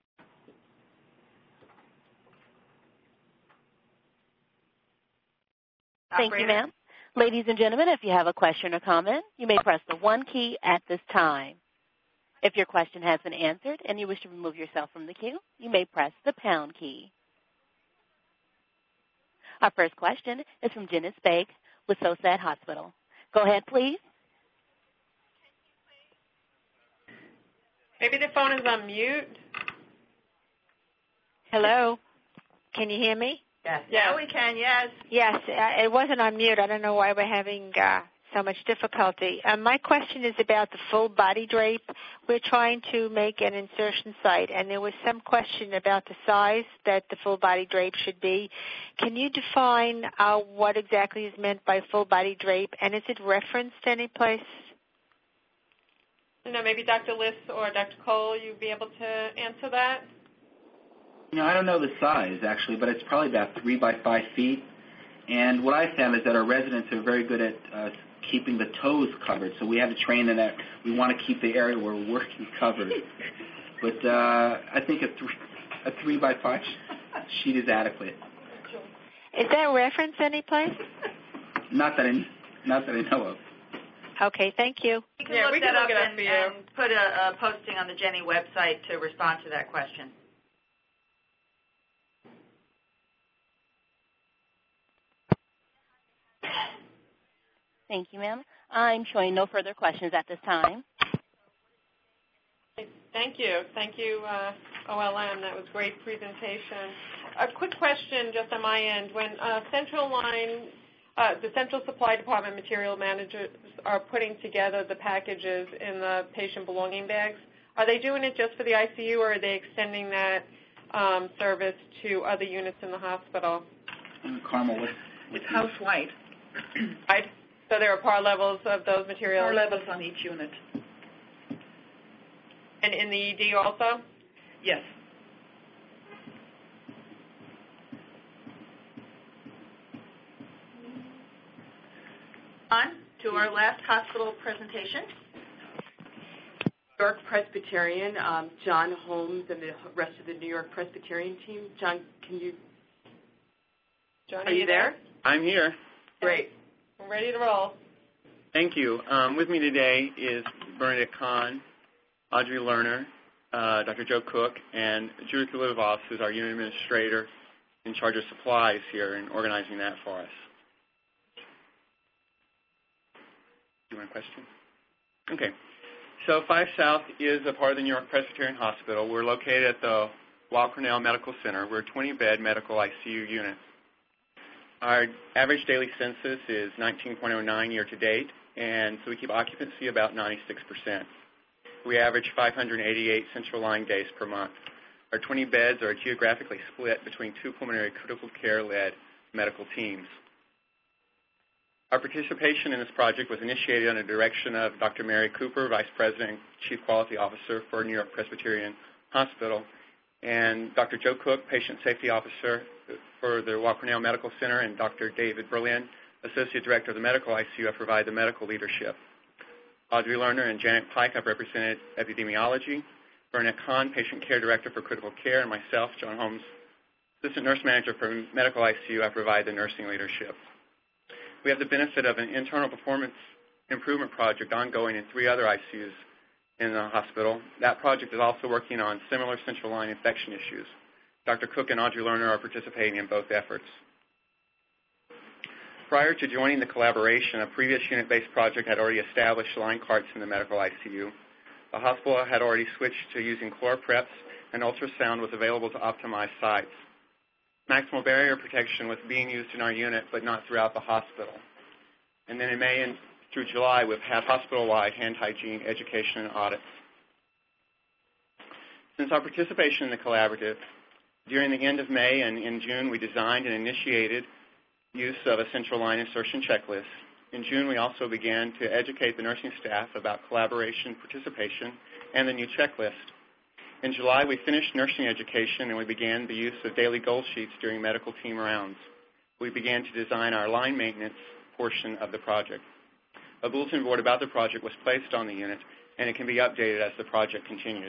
Speaker 1: Thank you, ma'am. Ladies and gentlemen, if you have a question or comment, you may press the 1 key at this time. If your question has been answered and you wish to remove yourself from the queue, you may press the pound key. Our first question is from Janice Bake with SOSAD Hospital. Go ahead, please.
Speaker 2: Maybe the phone is on mute.
Speaker 13: Hello. Can you hear me?
Speaker 7: Yes. Yeah, we can, yes.
Speaker 13: Yes, it wasn't on mute. I don't know why we're having so much difficulty. My question is about the full body drape. We're trying to make an insertion site, and there was some question about the size that the full body drape should be. Can you define what exactly is meant by full body drape, and is it referenced any place?
Speaker 2: Maybe Dr. Liss or Dr. Cole, you'd be able to answer that?
Speaker 12: I don't know the size, actually, but it's probably about 3 by 5 feet. And what I found is that our residents are very good at keeping the toes covered. So we have to train them that we want to keep the area where we're working covered. But I think a 3 by 5 sheet is adequate.
Speaker 13: Is that referenced any place?
Speaker 12: Not that I know of.
Speaker 13: Okay, thank you.
Speaker 7: You can look that up and put a posting on the Jenny website to respond to that question.
Speaker 1: Thank you, ma'am. I'm showing no further questions at this time.
Speaker 2: Thank you. Thank you, OLM. That was great presentation. A quick question just on my end. When Central Line, the Central Supply Department material managers are putting together the packages in the patient belonging bags, are they doing it just for the ICU, or are they extending that service to other units in the hospital?
Speaker 12: Carmel,
Speaker 14: it's house-wide.
Speaker 2: Right. So there are par levels of those materials?
Speaker 14: Par levels on each unit.
Speaker 2: And in the ED also?
Speaker 14: Yes.
Speaker 7: On to our last hospital presentation.
Speaker 3: New York Presbyterian, John Holmes and the rest of the New York Presbyterian team. John,
Speaker 2: John,
Speaker 3: are you there?
Speaker 15: I'm here.
Speaker 2: Great. We're ready to roll.
Speaker 15: Thank you. With me today is Bernadette Kahn, Audrey Lerner, Dr. Joe Cook, and Judith Livos, who's our unit administrator in charge of supplies here and organizing that for us. Do you want a question? Okay. So 5 South is a part of the New York Presbyterian Hospital. We're located at the Weill Cornell Medical Center. We're a 20-bed medical ICU unit. Our average daily census is 19.09 year-to-date, and so we keep occupancy about 96%. We average 588 central line days per month. Our 20 beds are geographically split between 2 pulmonary critical care-led medical teams. Our participation in this project was initiated under the direction of Dr. Mary Cooper, Vice President and Chief Quality Officer for New York Presbyterian Hospital, and Dr. Joe Cook, Patient Safety Officer for the Weill Cornell Medical Center, and Dr. David Berlin, Associate Director of the Medical ICU, have provided the medical leadership. Audrey Lerner and Janet Pike have represented epidemiology. Bernadette Kahn, Patient Care Director for Critical Care, and myself, John Holmes, Assistant Nurse Manager for Medical ICU, have provided the nursing leadership. We have the benefit of an internal performance improvement project ongoing in 3 other ICUs in the hospital. That project is also working on similar central line infection issues. Dr. Cook and Audrey Lerner are participating in both efforts. Prior to joining the collaboration, a previous unit-based project had already established line carts in the medical ICU. The hospital had already switched to using ChloraPreps, and ultrasound was available to optimize sites. Maximal barrier protection was being used in our unit, but not throughout the hospital. And then in May and through July, we've had hospital-wide hand hygiene education and audits. Since our participation in the collaborative, during the end of May and in June, we designed and initiated use of a central line insertion checklist. In June, we also began to educate the nursing staff about collaboration participation and the new checklist. In July, we finished nursing education and we began the use of daily goal sheets during medical team rounds. We began to design our line maintenance portion of the project. A bulletin board about the project was placed on the unit, and it can be updated as the project continues.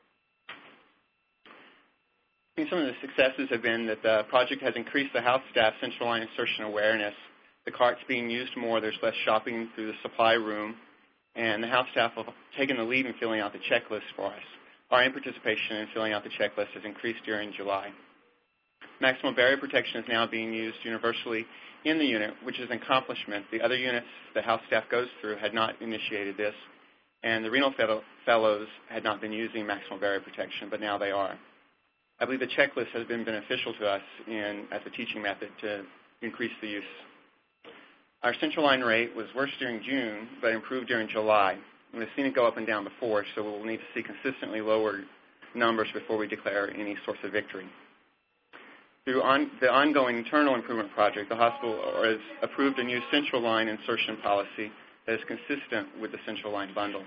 Speaker 15: I think some of the successes have been that the project has increased the house staff central line insertion awareness. The cart's being used more. There's less shopping through the supply room, and the house staff have taken the lead in filling out the checklist for us. Our participation in filling out the checklist has increased during July. Maximal barrier protection is now being used universally in the unit, which is an accomplishment. The other units the house staff goes through had not initiated this, and the renal fellows had not been using maximal barrier protection, but now they are. I believe the checklist has been beneficial to us as a teaching method to increase the use. Our central line rate was worse during June, but improved during July. We've seen it go up and down before, so we'll need to see consistently lower numbers before we declare any source of victory. Through the ongoing internal improvement project, the hospital has approved a new central line insertion policy that is consistent with the central line bundle.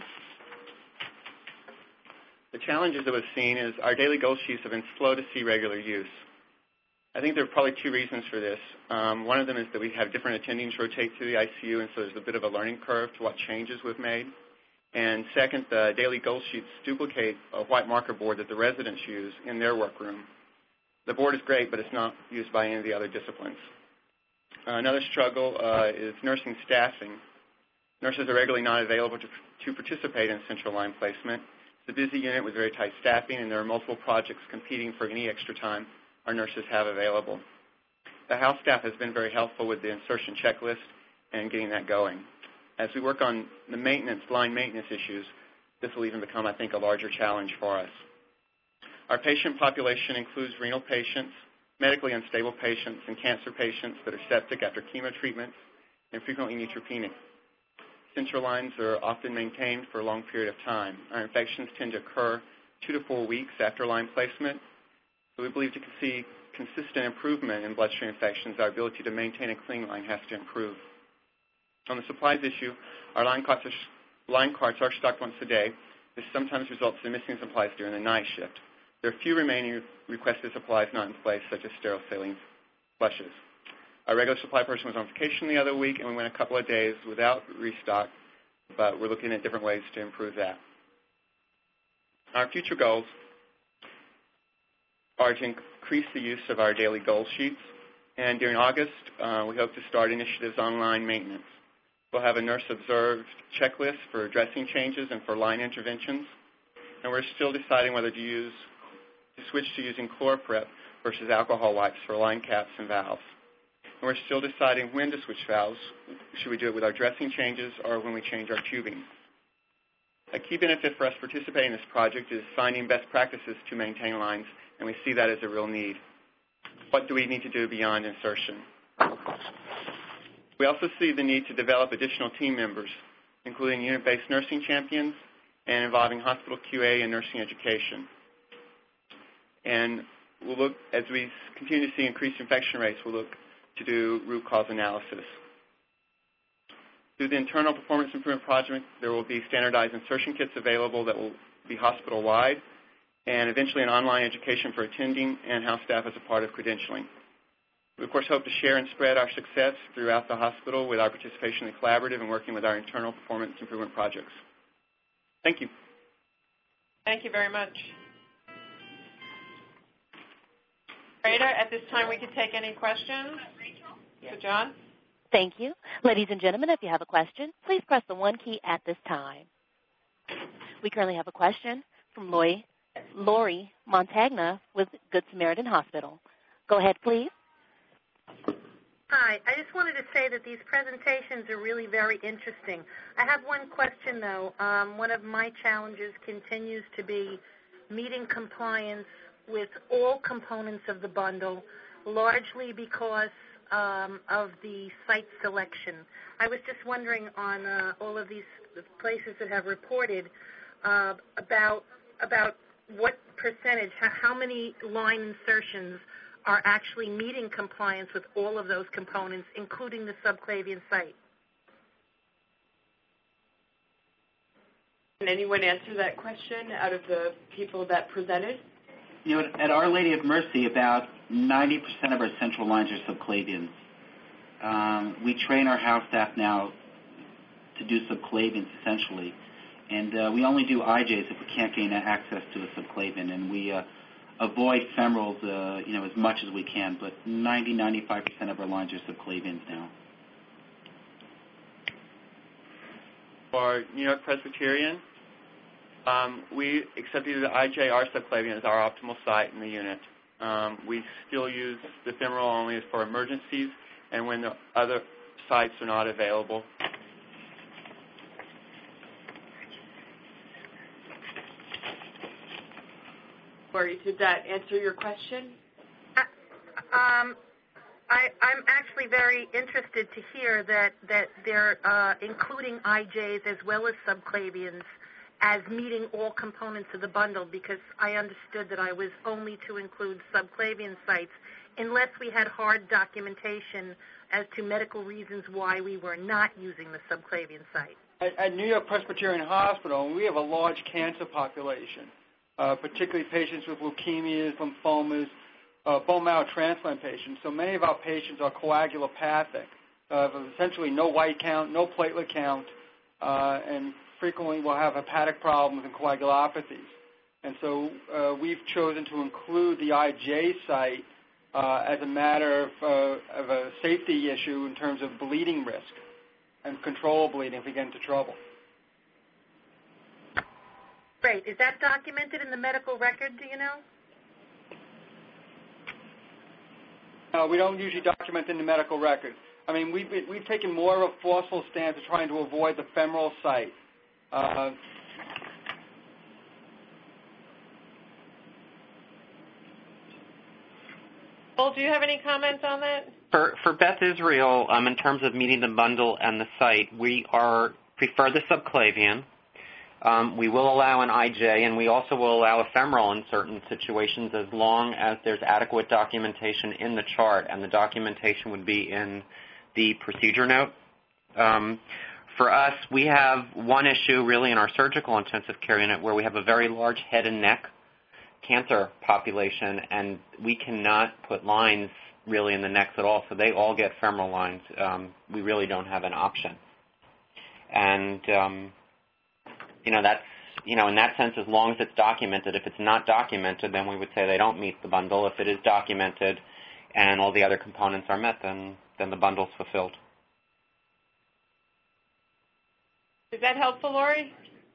Speaker 15: The challenges that we've seen is our daily goal sheets have been slow to see regular use. I think there are probably 2 reasons for this. One of them is that we have different attendings rotate through the ICU, and so there's a bit of a learning curve to what changes we've made. And second, the daily goal sheets duplicate a white marker board that the residents use in their workroom. The board is great, but it's not used by any of the other disciplines. Another struggle is nursing staffing. Nurses are regularly not available to participate in central line placement. It's a busy unit with very tight staffing, and there are multiple projects competing for any extra time our nurses have available. The house staff has been very helpful with the insertion checklist and getting that going. As we work on the line maintenance issues, this will even become, I think, a larger challenge for us. Our patient population includes renal patients, medically unstable patients, and cancer patients that are septic after chemo treatments and frequently neutropenic. Central lines are often maintained for a long period of time. Our infections tend to occur 2 to 4 weeks after line placement. So we believe to see consistent improvement in bloodstream infections, our ability to maintain a clean line has to improve. On the supplies issue, our line carts are stocked once a day. This sometimes results in missing supplies during the night shift. There are few remaining requested supplies not in place, such as sterile saline flushes. Our regular supply person was on vacation the other week, and we went a couple of days without restock, but we're looking at different ways to improve that. Our future goals are to increase the use of our daily goal sheets, and during August, we hope to start initiatives on line maintenance. We'll have a nurse-observed checklist for dressing changes and for line interventions, and we're still deciding whether to switch to using ChloraPrep versus alcohol wipes for line caps and valves. And we're still deciding when to switch valves. Should we do it with our dressing changes or when we change our tubing? A key benefit for us participating in this project is finding best practices to maintain lines, and we see that as a real need. What do we need to do beyond insertion? We also see the need to develop additional team members, including unit-based nursing champions and involving hospital QA and nursing education. And we'll look, as we continue to see increased infection rates, we'll look to do root cause analysis. Through the internal performance improvement project, there will be standardized insertion kits available that will be hospital-wide, and eventually an online education for attending and house staff as a part of credentialing. We, of course, hope to share and spread our success throughout the hospital with our participation in the collaborative and working with our internal performance improvement projects. Thank you.
Speaker 2: Thank you very much. Rita, at this time we can take any questions. So, John?
Speaker 1: Thank you. Ladies and gentlemen, if you have a question, please press the 1 key at this time. We currently have a question from Lori Montagna with Good Samaritan Hospital. Go ahead, please.
Speaker 16: Hi. I just wanted to say that these presentations are really very interesting. I have one question, though. One of my challenges continues to be meeting compliance with all components of the bundle, largely because of the site selection. I was just wondering on all of these places that have reported about what percentage, how many line insertions are actually meeting compliance with all of those components, including the subclavian site.
Speaker 3: Can anyone answer that question out of the people that presented?
Speaker 12: You know, at Our Lady of Mercy, about 90% of our central lines are subclavians. We train our house staff now to do subclavians, essentially. And we only do IJs if we can't gain access to a subclavian. And we avoid femorals, as much as we can. But 95% of our lines are subclavians now.
Speaker 15: For New York Presbyterian, we accept either the IJ or subclavian as our optimal site in the unit. We still use the femoral only for emergencies and when the other sites are not available.
Speaker 3: Lori, did that answer your question?
Speaker 16: I'm actually very interested to hear that they're including IJs as well as subclavians as meeting all components of the bundle, because I understood that I was only to include subclavian sites unless we had hard documentation as to medical reasons why we were not using the subclavian site.
Speaker 17: At New York Presbyterian Hospital, we have a large cancer population, particularly patients with leukemias, lymphomas, bone marrow transplant patients. So many of our patients are coagulopathic, essentially no white count, no platelet count, and frequently will have hepatic problems and coagulopathies. And so we've chosen to include the IJ site as a matter of a safety issue in terms of bleeding risk and control of bleeding if we get into trouble.
Speaker 16: Great. Is that documented in the medical record, do you know?
Speaker 17: We don't usually document in the medical record. I mean, we've taken more of a forceful stance of trying to avoid the femoral site.
Speaker 2: Bill, do you have any comments on that?
Speaker 5: For Beth Israel, in terms of meeting the bundle and the site, we prefer the subclavian. We will allow an IJ, and we also will allow a femoral in certain situations as long as there's adequate documentation in the chart, and the documentation would be in the procedure note. For us, we have one issue really in our surgical intensive care unit where we have a very large head and neck cancer population, and we cannot put lines really in the necks at all, so they all get femoral lines. We really don't have an option. And, that's, in that sense, as long as it's documented. If it's not documented, then we would say they don't meet the bundle. If it is documented and all the other components are met, then the bundle's fulfilled.
Speaker 2: Is that helpful, Lori?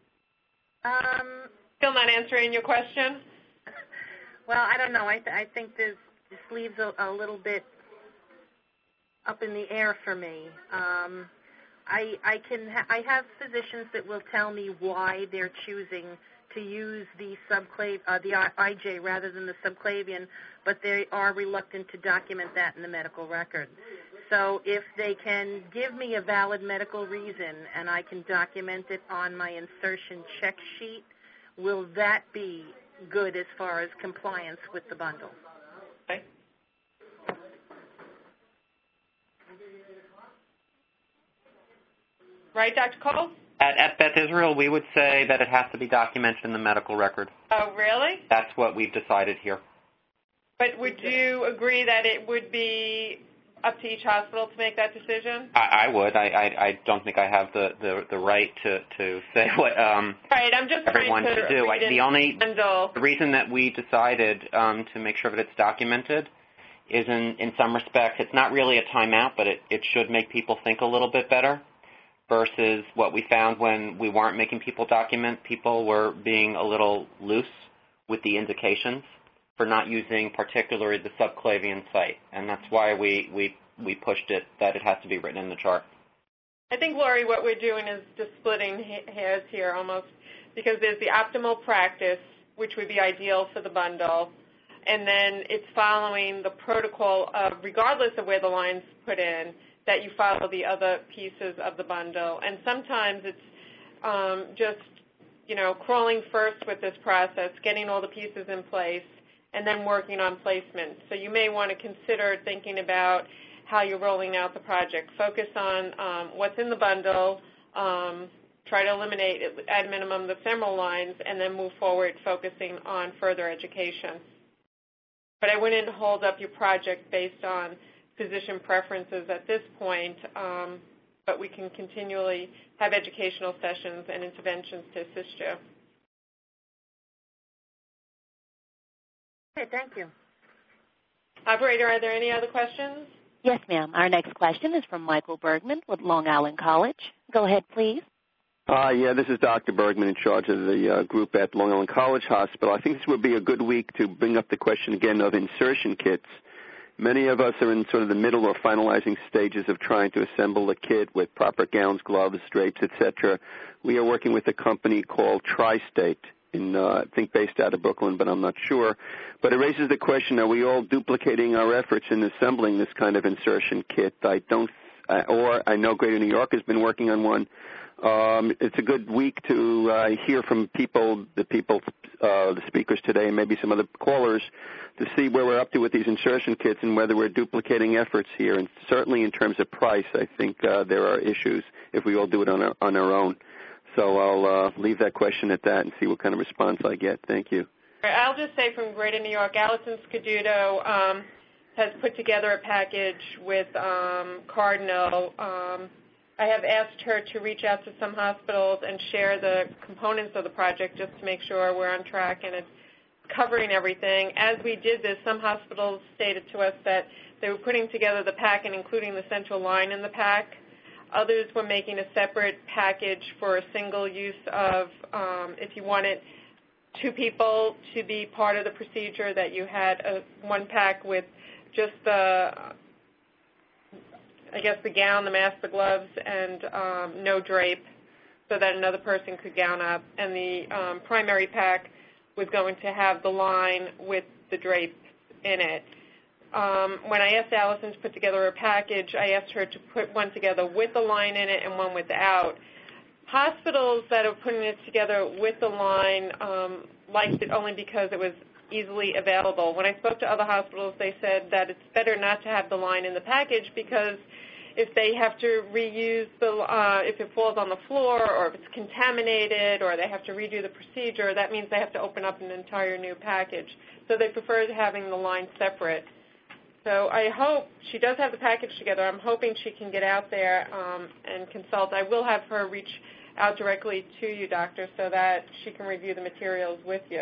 Speaker 2: Still not answering your question?
Speaker 16: Well, I don't know. I think this leaves a little bit up in the air for me. I have physicians that will tell me why they're choosing to use the IJ rather than the subclavian, but they are reluctant to document that in the medical record. So if they can give me a valid medical reason and I can document it on my insertion check sheet, will that be good as far as compliance with the bundle?
Speaker 2: Okay. Right, Dr. Cole?
Speaker 5: At Beth Israel, we would say that it has to be documented in the medical record.
Speaker 2: Oh, really?
Speaker 5: That's what we've decided here.
Speaker 2: But would you agree that it would be up to each hospital to make that decision?
Speaker 5: I would. I don't think I have the right to say what
Speaker 2: right, I'm just
Speaker 5: everyone
Speaker 2: trying to
Speaker 5: should do. The reason that we decided to make sure that it's documented is in some respects it's not really a timeout, but it should make people think a little bit better versus what we found when we weren't making people document. People were being a little loose with the indications for not using particularly the subclavian site, and that's why we pushed it that it has to be written in the chart.
Speaker 2: I think, Lori, what we're doing is just splitting hairs here almost, because there's the optimal practice, which would be ideal for the bundle, and then it's following the protocol of, regardless of where the line's put in, that you follow the other pieces of the bundle. And sometimes it's just, crawling first with this process, getting all the pieces in place, and then working on placement. So you may want to consider thinking about how you're rolling out the project. Focus on what's in the bundle, try to eliminate, at minimum, the femoral lines, and then move forward focusing on further education. But I wouldn't hold up your project based on physician preferences at this point, but we can continually have educational sessions and interventions to assist you.
Speaker 16: Okay, thank you.
Speaker 2: Operator, are there any other questions?
Speaker 1: Yes, ma'am. Our next question is from Michael Bergman with Long Island College. Go ahead, please.
Speaker 18: Yeah, this is Dr. Bergman in charge of the group at Long Island College Hospital. I think this would be a good week to bring up the question again of insertion kits. Many of us are in sort of the middle or finalizing stages of trying to assemble a kit with proper gowns, gloves, drapes, etc. We are working with a company called Tri-State, I think based out of Brooklyn, but I'm not sure. But it raises the question, are we all duplicating our efforts in assembling this kind of insertion kit? I know Greater New York has been working on one. It's a good week to hear from the speakers today, and maybe some other callers, to see where we're up to with these insertion kits and whether we're duplicating efforts here. And certainly in terms of price, I think there are issues if we all do it on our own. So I'll leave that question at that and see what kind of response I get. Thank you.
Speaker 2: I'll just say from Greater New York, Allison Scaduto has put together a package with Cardinal. I have asked her to reach out to some hospitals and share the components of the project just to make sure we're on track and it's covering everything. As we did this, some hospitals stated to us that they were putting together the pack and including the central line in the pack. Others were making a separate package for a single use of, if you wanted two people to be part of the procedure, that you had one pack with just the gown, the mask, the gloves, and no drape, so that another person could gown up. And the primary pack was going to have the line with the drape in it. when I asked Allison to put together a package, I asked her to put one together with the line in it and one without. Hospitals that are putting it together with the line liked it only because it was easily available. When I spoke to other hospitals, they said that it's better not to have the line in the package because if they have to reuse if it falls on the floor or if it's contaminated or they have to redo the procedure, that means they have to open up an entire new package. So they prefer having the line separate. So I hope she does have the package together. I'm hoping she can get out there and consult. I will have her reach out directly to you, doctor, so that she can review the materials with you.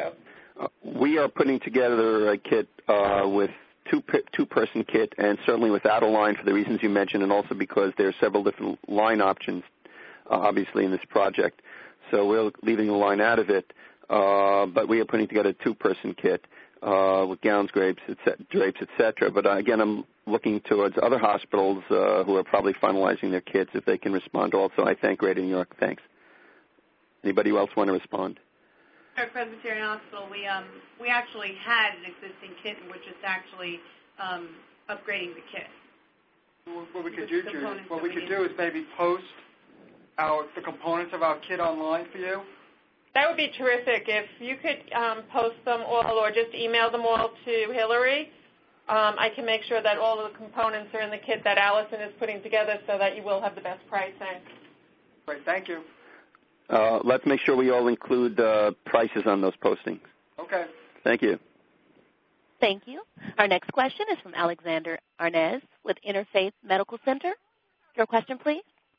Speaker 18: We are putting together a kit with two-person kit, and certainly without a line for the reasons you mentioned, and also because there are several different line options, obviously, in this project. So we're leaving the line out of it, but we are putting together a two-person kit with gowns, drapes, et cetera. But again, I'm looking towards other hospitals who are probably finalizing their kits if they can respond. Also, I thank Greater New York. Thanks. Anybody else want to respond?
Speaker 7: At Presbyterian Hospital, we actually had an existing kit, and we're just actually upgrading the kit.
Speaker 17: What we could do, Judith, what we could do is maybe post the components of our kit online for you.
Speaker 2: That would be terrific. If you could post them all or just email them all to Hillary, I can make sure that all of the components are in the kit that Allison is putting together so that you will have the best pricing.
Speaker 17: Great, thank you.
Speaker 18: Let's make sure we all include prices on those postings.
Speaker 17: Okay.
Speaker 18: Thank you.
Speaker 1: Thank you. Our next question is from Alexander Arnez with Interfaith Medical Center. Your question, please.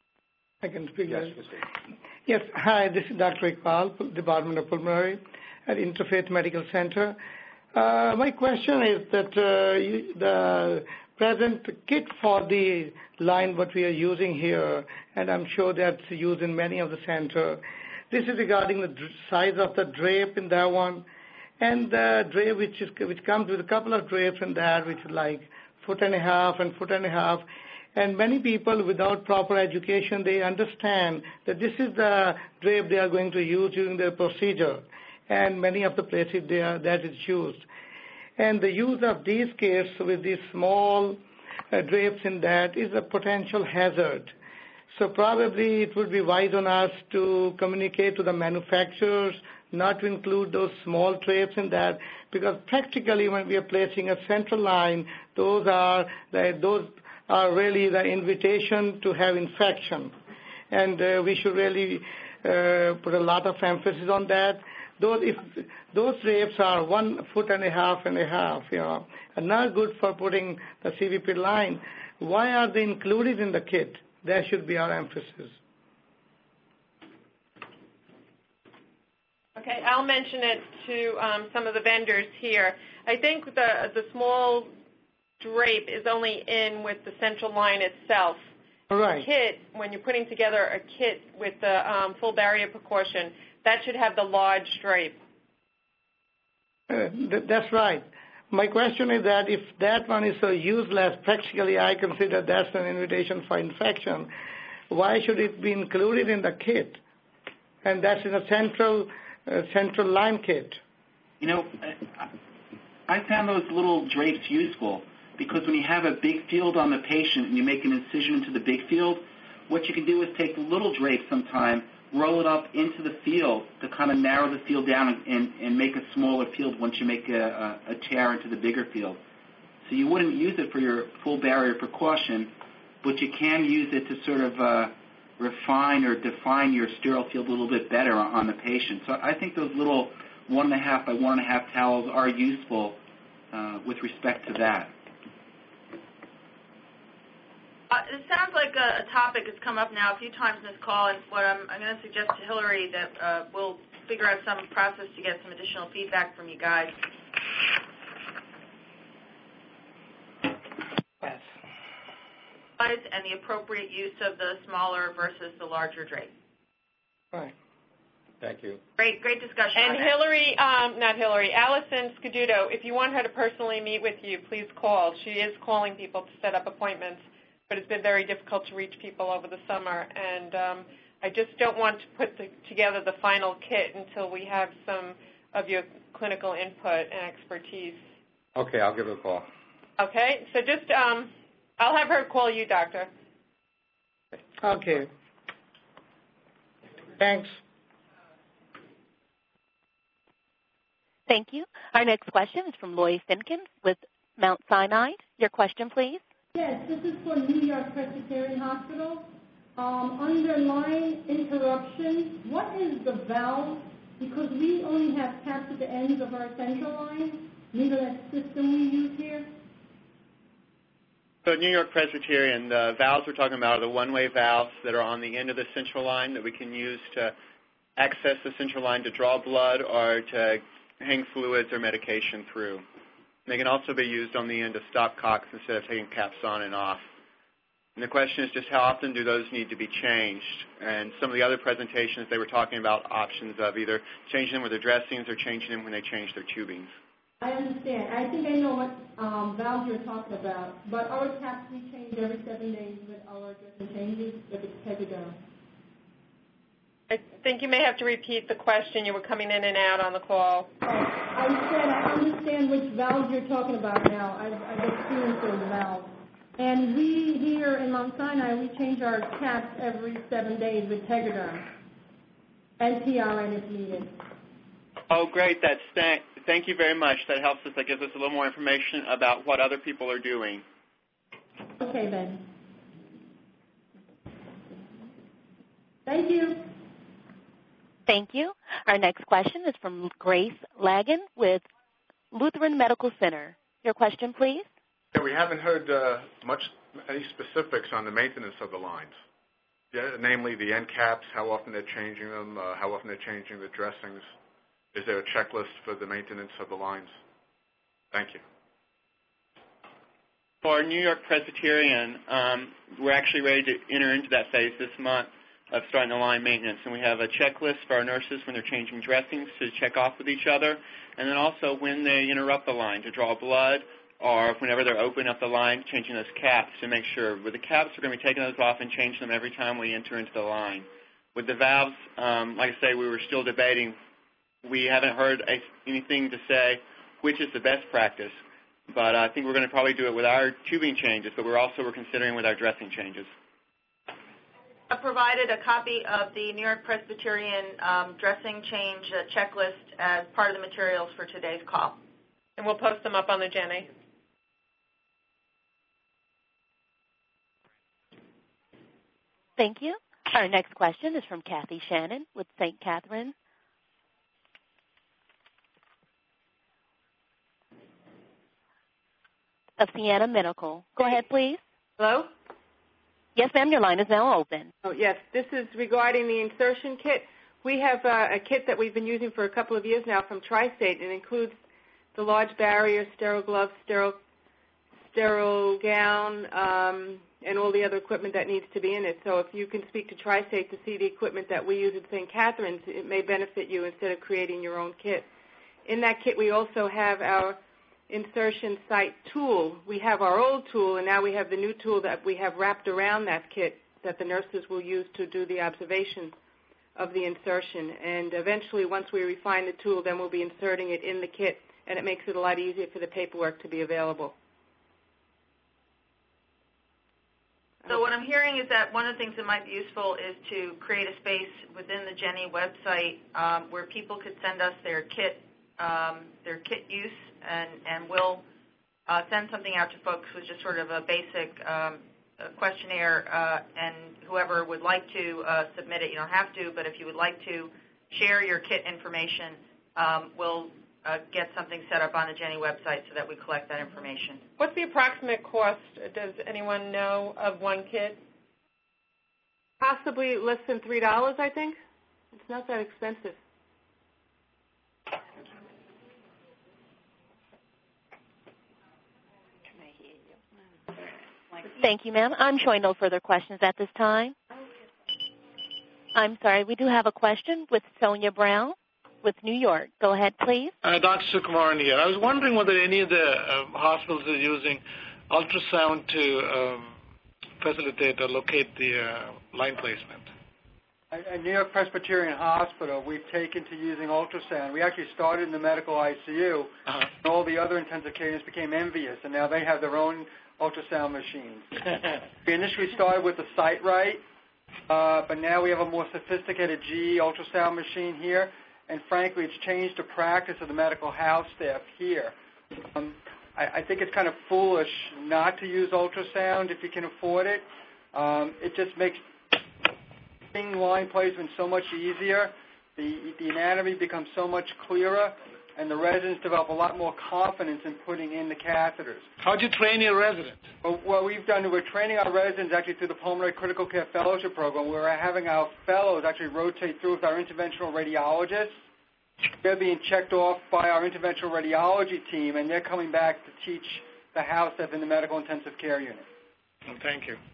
Speaker 19: I can speak.
Speaker 15: Yes,
Speaker 19: Yes. Hi, this is Dr. Iqbal, Department of Pulmonary at Interfaith Medical Center. My question is that the present kit for the line what we are using here, and I'm sure that's used in many of the centers, this is regarding the size of the drape in that one, and the drape which comes with a couple of drapes in that, which is like 1.5 and 1.5. And many people without proper education, they understand that this is the drape they are going to use during their procedure, and many of the places that is used. And the use of these kits with these small drapes in that is a potential hazard. So probably it would be wise on us to communicate to the manufacturers not to include those small drapes in that, because practically when we are placing a central line, those are really the invitation to have infection. And we should really put a lot of emphasis on that. If those drapes are 1.5 feet and a half, and not good for putting the CVP line, why are they included in the kit? That should be our emphasis.
Speaker 2: Okay, I'll mention it to some of the vendors here. I think the small drape is only in with the central line itself.
Speaker 19: All right.
Speaker 2: The kit, when you're putting together a kit with the full barrier precaution, that should have the large drape.
Speaker 19: That's right. My question is that if that one is so useless, practically I consider that's an invitation for infection. Why should it be included in the kit? And that's in a central line kit.
Speaker 12: I found those little drapes useful because when you have a big field on the patient and you make an incision into the big field, what you can do is take the little drape sometime, roll it up into the field to kind of narrow the field down and make a smaller field once you make a tear into the bigger field. So you wouldn't use it for your full barrier precaution, but you can use it to sort of refine or define your sterile field a little bit better on the patient. So I think those little 1.5 by 1.5 towels are useful with respect to that.
Speaker 7: It sounds like a topic has come up now a few times in this call, and what I'm going to suggest to Hillary that we'll figure out some process to get some additional feedback from you guys.
Speaker 19: Yes.
Speaker 7: And the appropriate use of the smaller versus the larger drape.
Speaker 19: Right.
Speaker 15: Thank you.
Speaker 7: Great discussion.
Speaker 2: And Allison Scaduto, if you want her to personally meet with you, please call. She is calling people to set up appointments, but it's been very difficult to reach people over the summer, and I just don't want to put together the final kit until we have some of your clinical input and expertise.
Speaker 15: Okay, I'll give her a call.
Speaker 2: Okay, so just I'll have her call you, doctor.
Speaker 19: Okay. Thanks.
Speaker 1: Thank you. Our next question is from Lois Finkin with Mount Sinai. Your question, please.
Speaker 9: Yes, this is for New York Presbyterian Hospital. Under line interruption, what is the valve? Because we only have taps at the ends of our central line. Neither that system we use here.
Speaker 15: So at New York Presbyterian, the valves we're talking about are the one-way valves that are on the end of the central line that we can use to access the central line to draw blood or to hang fluids or medication through. They can also be used on the end of stopcocks instead of taking caps on and off. And the question is just how often do those need to be changed? And some of the other presentations, they were talking about options of either changing them with their dressings or changing them when they change their tubings.
Speaker 9: I understand. I think I know what valve you're talking about. But our caps we change every 7 days with our dressing changes if it's Tegaderm.
Speaker 2: I think you may have to repeat the question. You were coming in and out on the call.
Speaker 9: I said I understand which valves you're talking about now. I've experienced those valves. And we here in Mount Sinai, we change our caps every 7 days with Tegaderm and PRN if needed.
Speaker 15: Oh, great. Thank you very much. That helps us. That gives us a little more information about what other people are doing.
Speaker 9: Okay, then. Thank you.
Speaker 1: Thank you. Our next question is from Grace Lagan with Lutheran Medical Center. Your question, please.
Speaker 20: Yeah, we haven't heard any specifics on the maintenance of the lines. Yeah, namely the end caps, how often they're changing them, how often they're changing the dressings. Is there a checklist for the maintenance of the lines? Thank you.
Speaker 15: For New York Presbyterian, we're actually ready to enter into that phase this month of starting the line maintenance. And we have a checklist for our nurses when they're changing dressings to check off with each other. And then also when they interrupt the line to draw blood or whenever they're opening up the line, changing those caps to make sure. With the caps, we're going to be taking those off and changing them every time we enter into the line. With the valves, like I say, we were still debating. We haven't heard anything to say which is the best practice. But I think we're going to probably do it with our tubing changes, but we're considering with our dressing changes.
Speaker 7: I provided a copy of the New York Presbyterian dressing change checklist as part of the materials for today's call.
Speaker 2: And we'll post them up on the Jenny.
Speaker 1: Thank you. Our next question is from Kathy Shannon with St. Catherine. Of Sienna Medical. Go ahead, please.
Speaker 21: Hello?
Speaker 1: Yes, ma'am, your line is now open.
Speaker 21: Oh, yes. This is regarding the insertion kit. We have a kit that we've been using for a couple of years now from Tri-State. It includes the large barrier, sterile gloves, sterile gown, and all the other equipment that needs to be in it. So if you can speak to Tri-State to see the equipment that we use at St. Catherine's, it may benefit you instead of creating your own kit. In that kit, we also have our insertion site tool. We have our old tool, and now we have the new tool that we have wrapped around that kit that the nurses will use to do the observation of the insertion. And eventually, once we refine the tool, then we'll be inserting it in the kit, and it makes it a lot easier for the paperwork to be available.
Speaker 7: So what I'm hearing is that one of the things that might be useful is to create a space within the Jenny website where people could send us their kit use, and we'll send something out to folks with just sort of a basic questionnaire, and whoever would like to submit it, you don't have to, but if you would like to share your kit information, we'll get something set up on the Jenny website so that we collect that information.
Speaker 2: What's the approximate cost, does anyone know, of one kit?
Speaker 21: Possibly less than $3, I think. It's not that expensive.
Speaker 1: Thank you, ma'am. I'm showing no further questions at this time. I'm sorry. We do have a question with Sonia Brown with New York. Go ahead, please.
Speaker 22: Dr. Sukumaran here. I was wondering whether any of the hospitals are using ultrasound to facilitate or locate the line placement.
Speaker 17: At New York Presbyterian Hospital, we've taken to using ultrasound. We actually started in the medical ICU, and all the other intensive care units became envious, and now they have their own ultrasound machines. We initially started with the SiteRite, but now we have a more sophisticated GE ultrasound machine here, and frankly, it's changed the practice of the medical house staff here. I think it's kind of foolish not to use ultrasound if you can afford it. It just makes line placement so much easier. The anatomy becomes so much clearer, and the residents develop a lot more confidence in putting in the catheters.
Speaker 22: How'd you train your residents?
Speaker 17: What we've done, we're training our residents actually through the Pulmonary Critical Care Fellowship Program. We're having our fellows actually rotate through with our interventional radiologists. They're being checked off by our interventional radiology team, and they're coming back to teach the house staff in the medical intensive care unit.
Speaker 22: Well, thank you.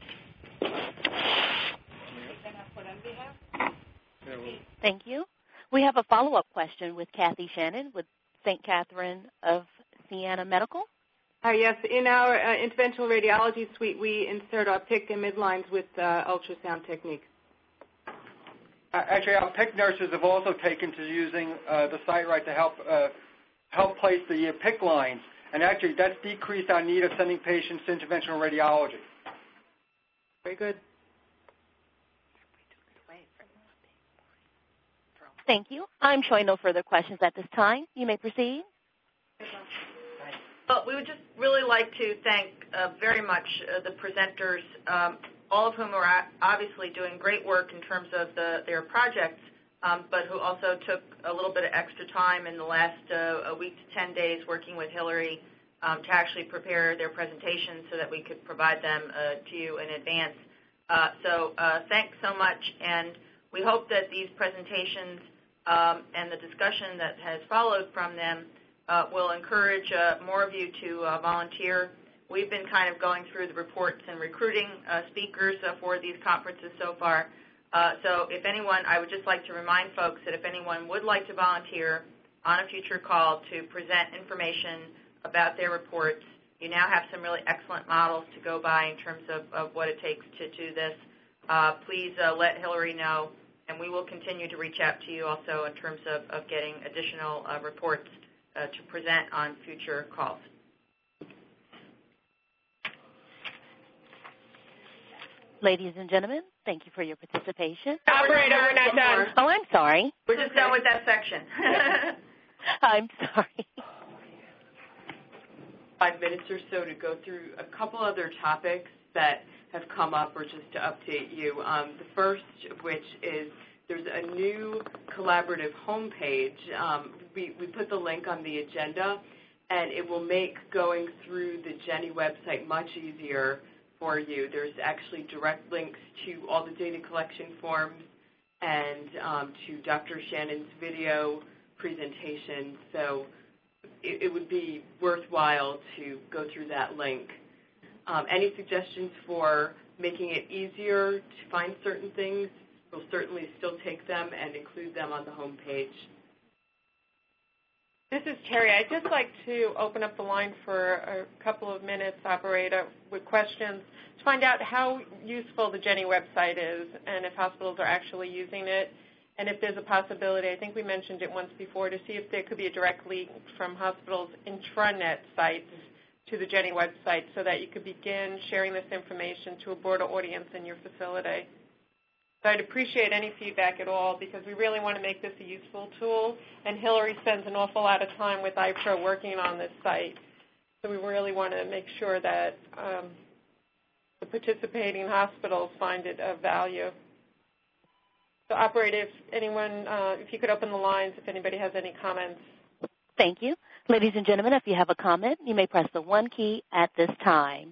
Speaker 1: Thank you. We have a follow-up question with Kathy Shannon with St. Catherine of Siena Medical.
Speaker 21: Yes, in our interventional radiology suite, we insert our PIC and midlines with ultrasound techniques.
Speaker 17: Actually, our PIC nurses have also taken to using the SiteRite to help place the PIC lines, and actually that's decreased our need of sending patients to interventional radiology.
Speaker 21: Very good.
Speaker 1: Thank you. I'm showing no further questions at this time. You may proceed.
Speaker 7: Well, we would just really like to thank very much the presenters, all of whom are obviously doing great work in terms of their projects, but who also took a little bit of extra time in the last a week to 10 days working with Hillary to actually prepare their presentations so that we could provide them to you in advance. So thanks so much, and we hope that these presentations and the discussion that has followed from them will encourage more of you to volunteer. We've been kind of going through the reports and recruiting speakers for these conferences so far. So if anyone, I would just like to remind folks that if anyone would like to volunteer on a future call to present information about their reports, you now have some really excellent models to go by in terms of what it takes to do this. Please let Hillary know, and we will continue to reach out to you also in terms of getting additional reports to present on future calls.
Speaker 1: Ladies and gentlemen, thank you for your participation.
Speaker 2: Operator, we're not done.
Speaker 1: Oh, I'm sorry.
Speaker 7: We're just done with that section.
Speaker 1: I'm sorry.
Speaker 3: 5 minutes or so to go through a couple other topics that have come up, or just to update you. The first of which is there's a new collaborative homepage. We put the link on the agenda, and it will make going through the Jenny website much easier for you. There's actually direct links to all the data collection forms and to Dr. Shannon's video presentation. So it would be worthwhile to go through that link. Any suggestions for making it easier to find certain things, we'll certainly still take them and include them on the homepage.
Speaker 2: This is Terry. I'd just like to open up the line for a couple of minutes, operator, with questions to find out how useful the Jenny website is and if hospitals are actually using it, and if there's a possibility, I think we mentioned it once before, to see if there could be a direct link from hospitals' intranet sites to the Jenny website so that you could begin sharing this information to a broader audience in your facility. So I'd appreciate any feedback at all, because we really want to make this a useful tool, and Hillary spends an awful lot of time with iPro working on this site. So we really want to make sure that the participating hospitals find it of value. So, operator, if you could open the lines if anybody has any comments.
Speaker 1: Thank you. Ladies and gentlemen, if you have a comment, you may press the 1 key at this time.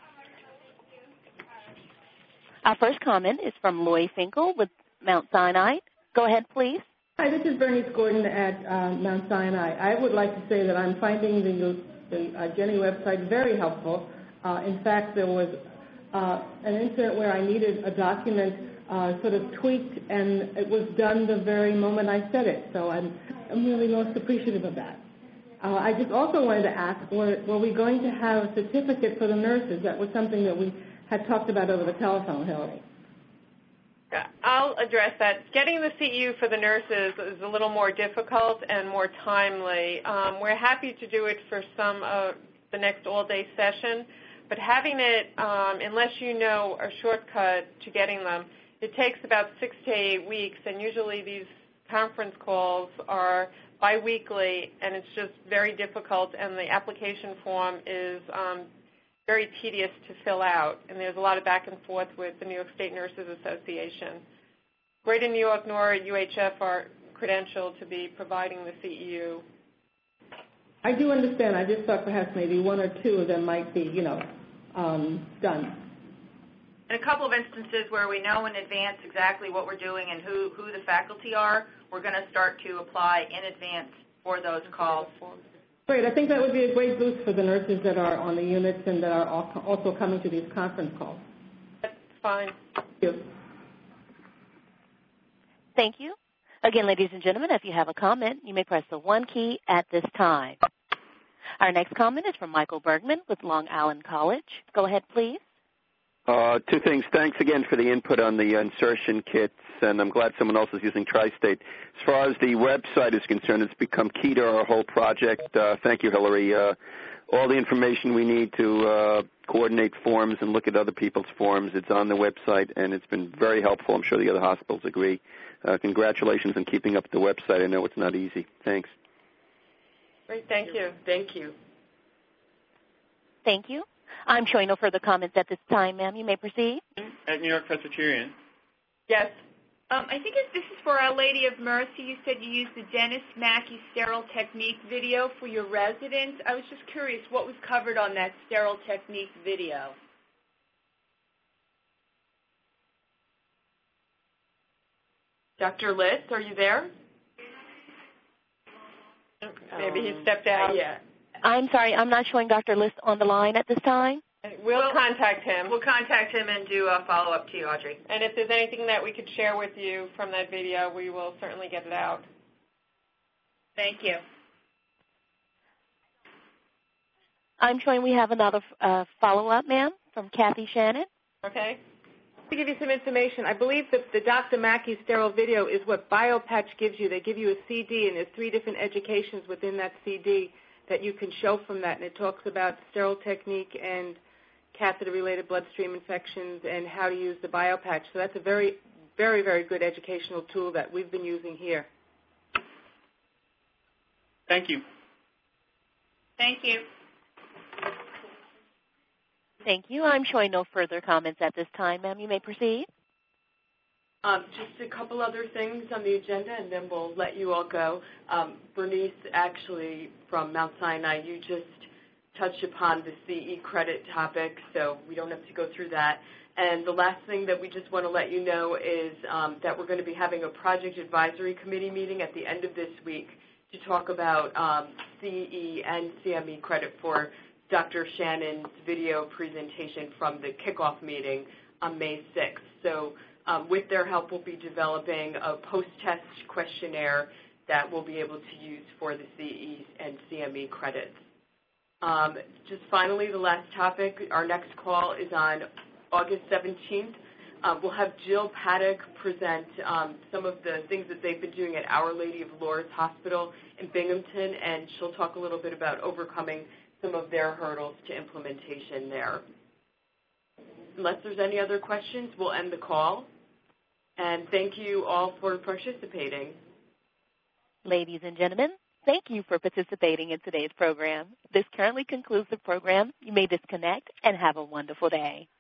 Speaker 1: Our first comment is from Lori Finkel with Mount Sinai. Go ahead, please.
Speaker 9: Hi, this is Bernice Gordon at Mount Sinai. I would like to say that I'm finding the Jenny website very helpful. In fact, there was an incident where I needed a document sort of tweaked, and it was done the very moment I said it. So I'm really most appreciative of that. I just also wanted to ask, were we going to have a certificate for the nurses? That was something that we had talked about over the telephone, Hillary.
Speaker 2: I'll address that. Getting the CEU for the nurses is a little more difficult and more timely. We're happy to do it for some of the next all-day session, but having it, unless you know a shortcut to getting them, it takes about 6 to 8 weeks, and usually these conference calls are biweekly, and it's just very difficult, and the application form is very tedious to fill out, and there's a lot of back and forth with the New York State Nurses Association. Greater New York nor UHF are credentialed to be providing the CEU.
Speaker 9: I do understand. I just thought perhaps maybe 1 or 2 of them might be, done.
Speaker 7: In a couple of instances where we know in advance exactly what we're doing and who the faculty are, we're going to start to apply in advance for those calls.
Speaker 9: Great. I think that would be a great boost for the nurses that are on the units and that are also coming to these conference calls.
Speaker 2: That's fine.
Speaker 9: Thank you.
Speaker 1: Thank you. Again, ladies and gentlemen, if you have a comment, you may press the 1 key at this time. Our next comment is from Michael Bergman with Long Island College. Go ahead, please.
Speaker 18: 2 things. Thanks again for the input on the insertion kits, and I'm glad someone else is using Tri-State. As far as the website is concerned, it's become key to our whole project. Thank you, Hillary. All the information we need to coordinate forms and look at other people's forms, it's on the website, and it's been very helpful. I'm sure the other hospitals agree. Congratulations on keeping up the website. I know it's not easy. Thanks.
Speaker 2: Great. Thank you.
Speaker 3: Thank you.
Speaker 1: Thank you. I'm showing no further comments at this time, ma'am. You may proceed.
Speaker 15: At New York Presbyterian.
Speaker 2: Yes.
Speaker 4: I think this is for Our Lady of Mercy. You said you used the Dennis Mackey sterile technique video for your residents. I was just curious what was covered on that sterile technique video.
Speaker 3: Dr. Liss, are you there?
Speaker 2: Maybe he stepped out.
Speaker 3: Yeah.
Speaker 1: I'm sorry. I'm not showing Dr. Liss on the line at this time.
Speaker 2: We'll contact him.
Speaker 7: We'll contact him and do a follow-up to you, Audrey.
Speaker 2: And if there's anything that we could share with you from that video, we will certainly get it out.
Speaker 4: Thank you.
Speaker 1: I'm showing we have another follow-up, ma'am, from Kathy Shannon.
Speaker 2: Okay.
Speaker 21: To give you some information, I believe that the Dr. Mackey sterile video is what BioPatch gives you. They give you a CD, and there's 3 different educations within that CD that you can show from that, and it talks about sterile technique and catheter-related bloodstream infections and how to use the BioPatch. So that's a very, very, very good educational tool that we've been using here.
Speaker 15: Thank you.
Speaker 4: Thank you.
Speaker 1: Thank you. I'm showing no further comments at this time, ma'am. You may proceed.
Speaker 3: Just a couple other things on the agenda, and then we'll let you all go. Bernice, actually, from Mount Sinai, you just touched upon the CE credit topic, so we don't have to go through that. And the last thing that we just want to let you know is that we're going to be having a project advisory committee meeting at the end of this week to talk about CE and CME credit for Dr. Shannon's video presentation from the kickoff meeting on May 6th. So with their help, we'll be developing a post-test questionnaire that we'll be able to use for the CE and CME credits. Just finally, the last topic, our next call is on August 17th. We'll have Jill Paddock present some of the things that they've been doing at Our Lady of Lourdes Hospital in Binghamton, and she'll talk a little bit about overcoming some of their hurdles to implementation there. Unless there's any other questions, we'll end the call. And thank you all for participating.
Speaker 1: Ladies and gentlemen, thank you for participating in today's program. This currently concludes the program. You may disconnect and have a wonderful day.